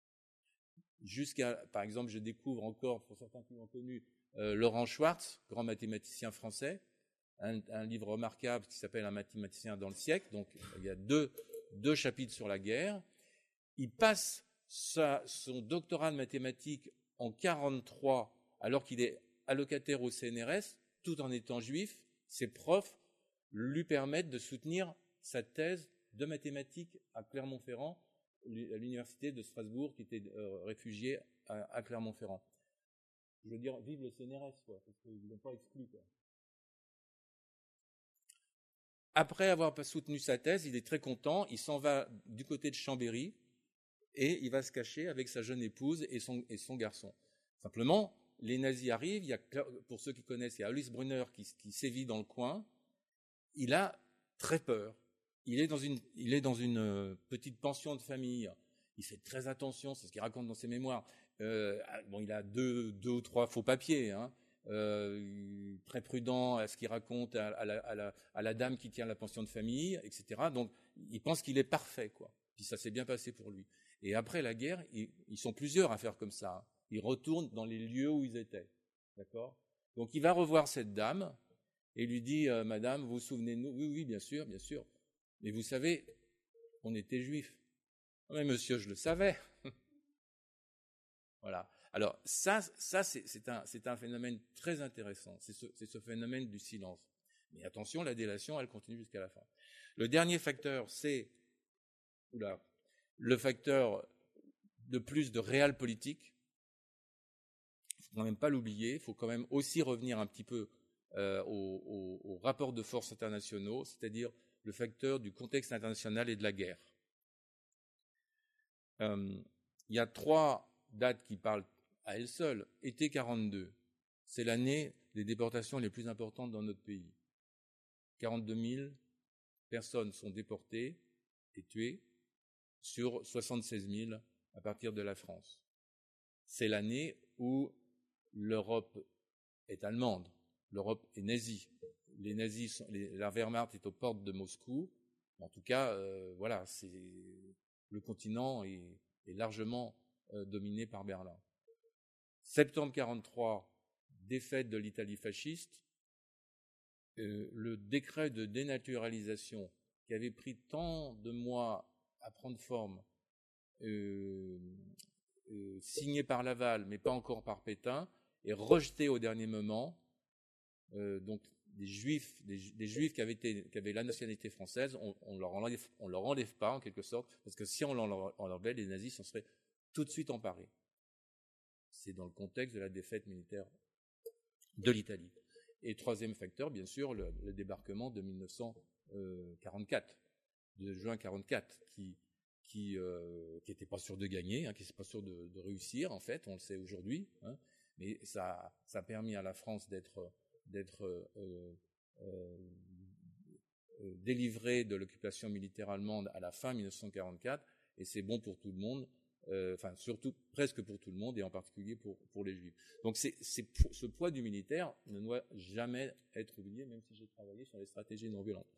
Jusqu'à, par exemple, je découvre encore, pour certains qui l'ont connu, euh, Laurent Schwartz, grand mathématicien français, un, un livre remarquable qui s'appelle Un mathématicien dans le siècle. Donc, il y a deux, deux chapitres sur la guerre. Il passe sa, son doctorat de mathématiques en quarante-trois, alors qu'il est allocataire au C N R S, tout en étant juif. Ses profs lui permettent de soutenir sa thèse de mathématiques à Clermont-Ferrand, à l'université de Strasbourg, qui était euh, réfugié à, à Clermont-Ferrand. Je veux dire, vive le C N R S, quoi, parce qu'ils ne l'ont pas exclu, quoi. Après avoir soutenu sa thèse, il est très content, il s'en va du côté de Chambéry, et il va se cacher avec sa jeune épouse et son, et son garçon. Simplement, les nazis arrivent, il y a, pour ceux qui connaissent, il y a Alice Brunner qui, qui sévit dans le coin, il a très peur. Il est dans une, il est dans une petite pension de famille. Il fait très attention, c'est ce qu'il raconte dans ses mémoires. Euh, bon, il a deux, deux ou trois faux papiers, hein. Euh, très prudent à ce qu'il raconte à, à, la, à, la, à la dame qui tient la pension de famille, et cetera. Donc, il pense qu'il est parfait, quoi. Puis ça s'est bien passé pour lui. Et après la guerre, ils, ils sont plusieurs à faire comme ça. Ils retournent dans les lieux où ils étaient, d'accord ? Donc, il va revoir cette dame et lui dit euh, « Madame, vous vous souvenez de nous ?»« Oui, oui, bien sûr, bien sûr. Mais vous savez, on était juifs. »« Mais monsieur, je le savais. » Voilà. Alors ça, ça c'est, c'est, un, c'est un phénomène très intéressant. C'est ce, c'est ce phénomène du silence. Mais attention, la délation, elle continue jusqu'à la fin. Le dernier facteur, c'est oula, le facteur de plus de réel politique. Il ne faut quand même pas l'oublier. Il faut quand même aussi revenir un petit peu euh, aux, aux, aux rapports de force internationaux, c'est-à-dire le facteur du contexte international et de la guerre. Euh, il y a trois dates qui parlent à elles seules. Été quarante-deux, c'est l'année des déportations les plus importantes dans notre pays. quarante-deux mille personnes sont déportées et tuées sur soixante-seize mille à partir de la France. C'est l'année où l'Europe est allemande, l'Europe est nazie. Les nazis, sont, les, la Wehrmacht est aux portes de Moscou. En tout cas, euh, voilà, c'est, le continent est, est largement euh, dominé par Berlin. Septembre quarante-trois, défaite de l'Italie fasciste. Euh, le décret de dénaturalisation qui avait pris tant de mois à prendre forme, euh, euh, signé par Laval, mais pas encore par Pétain, est rejeté au dernier moment. Euh, donc, des juifs, des, des juifs qui avaient, été, qui avaient la nationalité française, on, on leur enlève, on leur enlève pas en quelque sorte, parce que si on l'enlevait, les nazis s'en seraient tout de suite emparés. C'est dans le contexte de la défaite militaire de l'Italie. Et troisième facteur, bien sûr, le, le débarquement de mille neuf cent quarante-quatre, de juin quarante-quatre, qui qui euh, qui était pas sûr de gagner, hein, qui n'était pas sûr de, de réussir, en fait, on le sait aujourd'hui, hein, mais ça ça a permis à la France d'être d'être euh, euh, euh, délivrée de l'occupation militaire allemande à la fin mille neuf cent quarante-quatre, et c'est bon pour tout le monde, euh, enfin surtout presque pour tout le monde, et en particulier pour pour les Juifs. Donc c'est c'est ce poids du militaire ne doit jamais être oublié, même si j'ai travaillé sur les stratégies non violentes.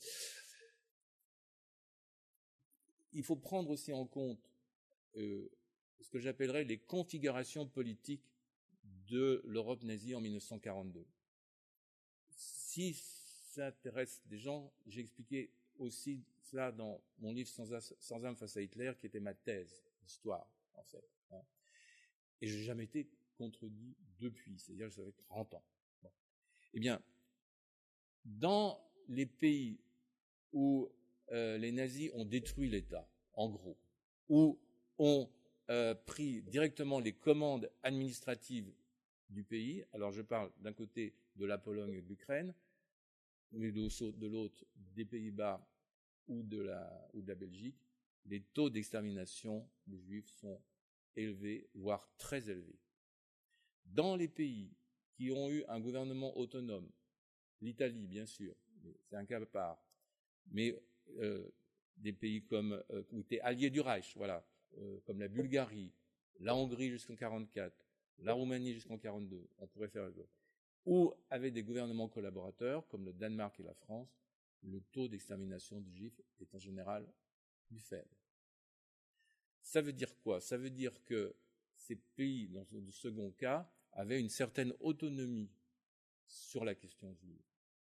Il faut prendre aussi en compte euh, ce que j'appellerais les configurations politiques de l'Europe nazie en mille neuf cent quarante-deux. Si ça intéresse des gens, j'ai expliqué aussi cela dans mon livre Sans, Sans âme face à Hitler, qui était ma thèse d'histoire, en fait. Hein. Et je n'ai jamais été contredit depuis, c'est-à-dire que ça fait trente ans. Bon. Eh bien, dans les pays où euh, les nazis ont détruit l'État, en gros, où ont euh, pris directement les commandes administratives du pays, alors je parle d'un côté de la Pologne et de l'Ukraine, mais de l'autre des Pays-Bas ou de la, ou de la Belgique, les taux d'extermination des Juifs sont élevés, voire très élevés. Dans les pays qui ont eu un gouvernement autonome, l'Italie bien sûr, c'est un cas à part, mais euh, des pays comme euh, qui étaient alliés du Reich, voilà, euh, comme la Bulgarie, la Hongrie jusqu'en quarante-quatre, la Roumanie jusqu'en quarante-deux, on pourrait faire le ou avec des gouvernements collaborateurs comme le Danemark et la France, le taux d'extermination des Juifs est en général plus faible. Ça veut dire quoi? Ça veut dire que ces pays, dans le second cas, avaient une certaine autonomie sur la question juive.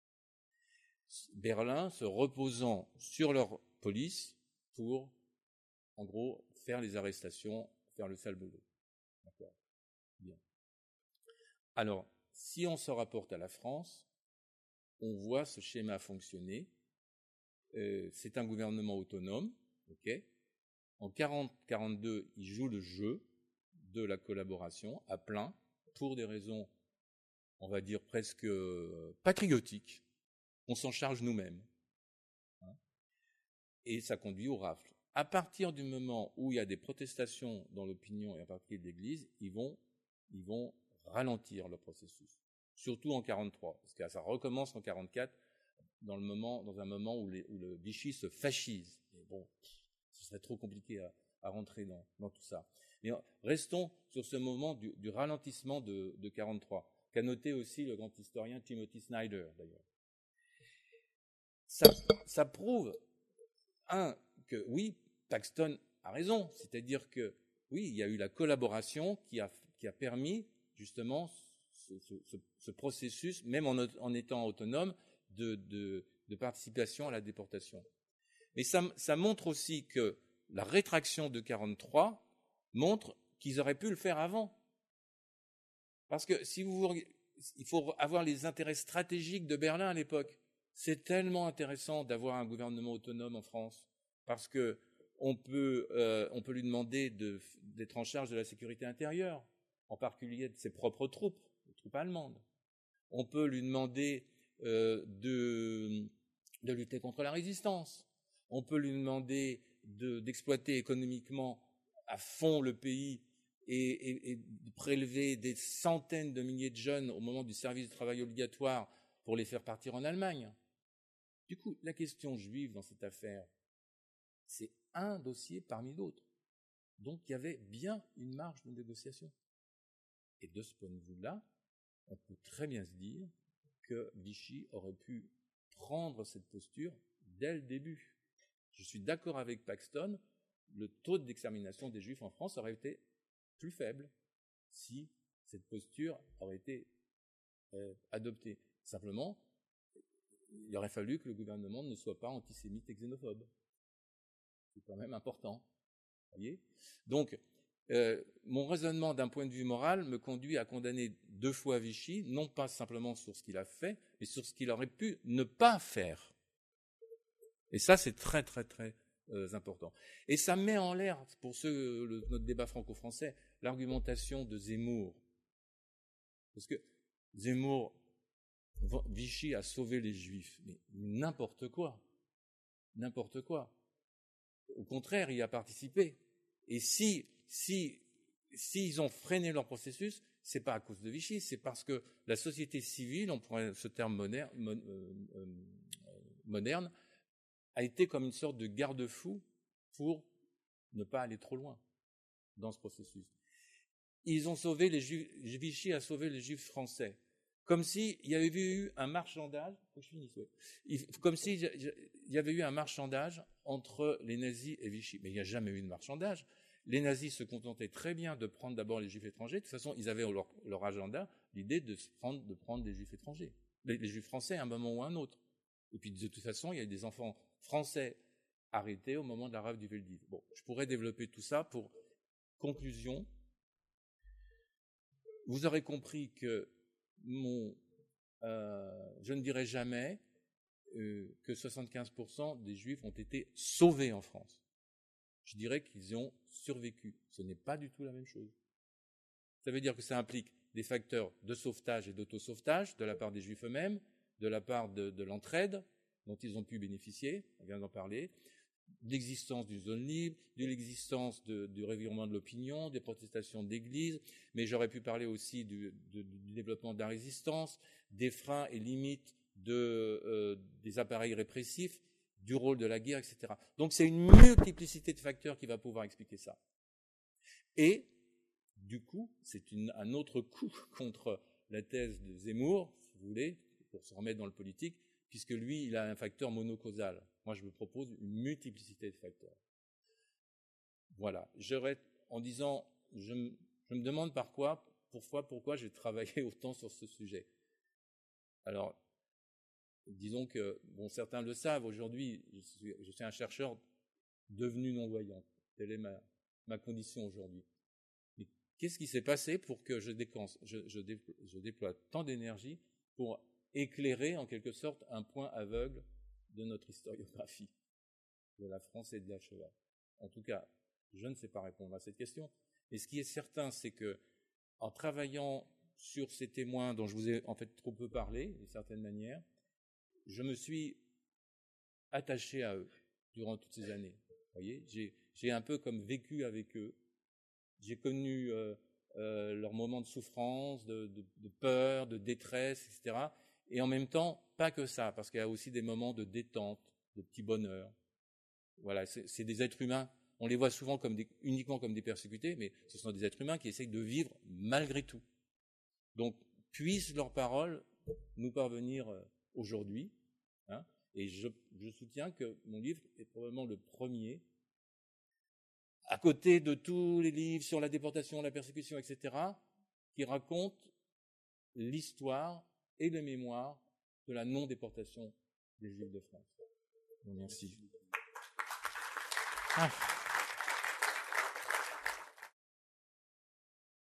Berlin se reposant sur leur police pour, en gros, faire les arrestations, faire le sale boulot. D'accord. Bien. Alors, si on se rapporte à la France, on voit ce schéma fonctionner. Euh, c'est un gouvernement autonome, ok. En quarante quarante-deux, il joue le jeu de la collaboration à plein pour des raisons, on va dire presque patriotiques. On s'en charge nous-mêmes. Hein, et ça conduit au rafle. À partir du moment où il y a des protestations dans l'opinion et en particulier de l'Église, ils vont, ils vont ralentir le processus. Surtout en quarante-trois, parce que ça recommence en quarante-quatre, dans le moment, dans un moment où, les, où le Vichy se fascise. Et bon, ce serait trop compliqué à, à rentrer dans, dans tout ça. Mais restons sur ce moment du, du ralentissement de, de quarante-trois, qu'a noté aussi le grand historien Timothy Snyder, d'ailleurs. Ça, ça prouve, un, que oui, Paxton a raison, c'est-à-dire que oui, il y a eu la collaboration qui a, qui a permis justement ce, ce, ce processus, même en, en étant autonome, de, de, de participation à la déportation. Mais ça, ça montre aussi que la rétraction de quarante-trois montre qu'ils auraient pu le faire avant. Parce que si vous, il faut avoir les intérêts stratégiques de Berlin à l'époque. C'est tellement intéressant d'avoir un gouvernement autonome en France, parce que on peut, euh, on peut lui demander de, d'être en charge de la sécurité intérieure, en particulier de ses propres troupes, les troupes allemandes. On peut lui demander euh, de, de lutter contre la résistance. On peut lui demander de, d'exploiter économiquement à fond le pays et, et, et de prélever des centaines de milliers de jeunes au moment du service de travail obligatoire pour les faire partir en Allemagne. Du coup, la question juive dans cette affaire, c'est un dossier parmi d'autres. Donc, il y avait bien une marge de négociation. Et de ce point de vue-là, on peut très bien se dire que Vichy aurait pu prendre cette posture dès le début. Je suis d'accord avec Paxton, le taux d'extermination des Juifs en France aurait été plus faible si cette posture aurait été euh, adoptée. Simplement, il aurait fallu que le gouvernement ne soit pas antisémite et xénophobe. C'est quand même important. Voyez ? Donc, euh, mon raisonnement d'un point de vue moral me conduit à condamner deux fois Vichy, non pas simplement sur ce qu'il a fait, mais sur ce qu'il aurait pu ne pas faire. Et ça, c'est très, très, très euh, important. Et ça met en l'air, pour ceux, le, notre débat franco-français, l'argumentation de Zemmour. Parce que Zemmour Vichy a sauvé les Juifs. Mais n'importe quoi. N'importe quoi. Au contraire, il a participé. Et si, si, s'ils ont freiné leur processus, c'est pas à cause de Vichy, c'est parce que la société civile, on pourrait ce terme moderne, euh, euh, moderne, a été comme une sorte de garde-fou pour ne pas aller trop loin dans ce processus. Ils ont sauvé les Juifs, Vichy a sauvé les Juifs français. Comme s'il y avait eu un marchandage, faut que je finisse, ouais. Comme s'il y avait eu un marchandage entre les nazis et Vichy. Mais il n'y a jamais eu de marchandage. Les nazis se contentaient très bien de prendre d'abord les Juifs étrangers. De toute façon, ils avaient leur, leur agenda, l'idée de, se prendre, de prendre des Juifs étrangers, les, les Juifs français à un moment ou à un autre. Et puis de toute façon, il y a des enfants français arrêtés au moment de la rafle du Veldiv. Bon, je pourrais développer tout ça pour conclusion. Vous aurez compris que mon, euh, je ne dirai jamais euh, que soixante-quinze pour cent des Juifs ont été sauvés en France. Je dirais qu'ils ont survécu. Ce n'est pas du tout la même chose. Ça veut dire que ça implique des facteurs de sauvetage et d'auto-sauvetage de la part des Juifs eux-mêmes, de la part de, de l'entraide dont ils ont pu bénéficier, on vient d'en parler, de l'existence d'une zone libre, de l'existence de, du revirement de l'opinion, des protestations d'église, mais j'aurais pu parler aussi du, de, du développement de la résistance, des freins et limites de, euh, des appareils répressifs, du rôle de la guerre, et cetera. Donc c'est une multiplicité de facteurs qui va pouvoir expliquer ça. Et, du coup, c'est une, un autre coup contre la thèse de Zemmour, si vous voulez, pour se remettre dans le politique, puisque lui, il a un facteur monocausal. Moi, je me propose une multiplicité de facteurs. Voilà. J'aurais, en disant, je, me, je me demande par quoi, pourquoi, pourquoi j'ai travaillé autant sur ce sujet. Alors, disons que, bon, certains le savent, aujourd'hui, je suis, je suis un chercheur devenu non-voyant. Telle est ma, ma condition aujourd'hui. Mais qu'est-ce qui s'est passé pour que je, déclenche, je, je, déploie, je déploie tant d'énergie pour éclairer, en quelque sorte, un point aveugle de notre historiographie, de la France et de la Shoah. En tout cas, je ne sais pas répondre à cette question. Mais ce qui est certain, c'est que, en travaillant sur ces témoins dont je vous ai en fait trop peu parlé, d'une certaine manière, je me suis attaché à eux durant toutes ces années. Vous voyez, j'ai, j'ai un peu comme vécu avec eux. J'ai connu euh, euh, leurs moments de souffrance, de, de, de peur, de détresse, et cetera. Et en même temps, pas que ça, parce qu'il y a aussi des moments de détente, de petit bonheur. Voilà, c'est, c'est des êtres humains. On les voit souvent comme des, uniquement comme des persécutés, mais ce sont des êtres humains qui essayent de vivre malgré tout. Donc, puissent leurs paroles nous parvenir aujourd'hui. Hein, et je, je soutiens que mon livre est probablement le premier, à côté de tous les livres sur la déportation, la persécution, et cetera, qui raconte l'histoire et les mémoires de la non-déportation des Juifs de France. Merci. Ah.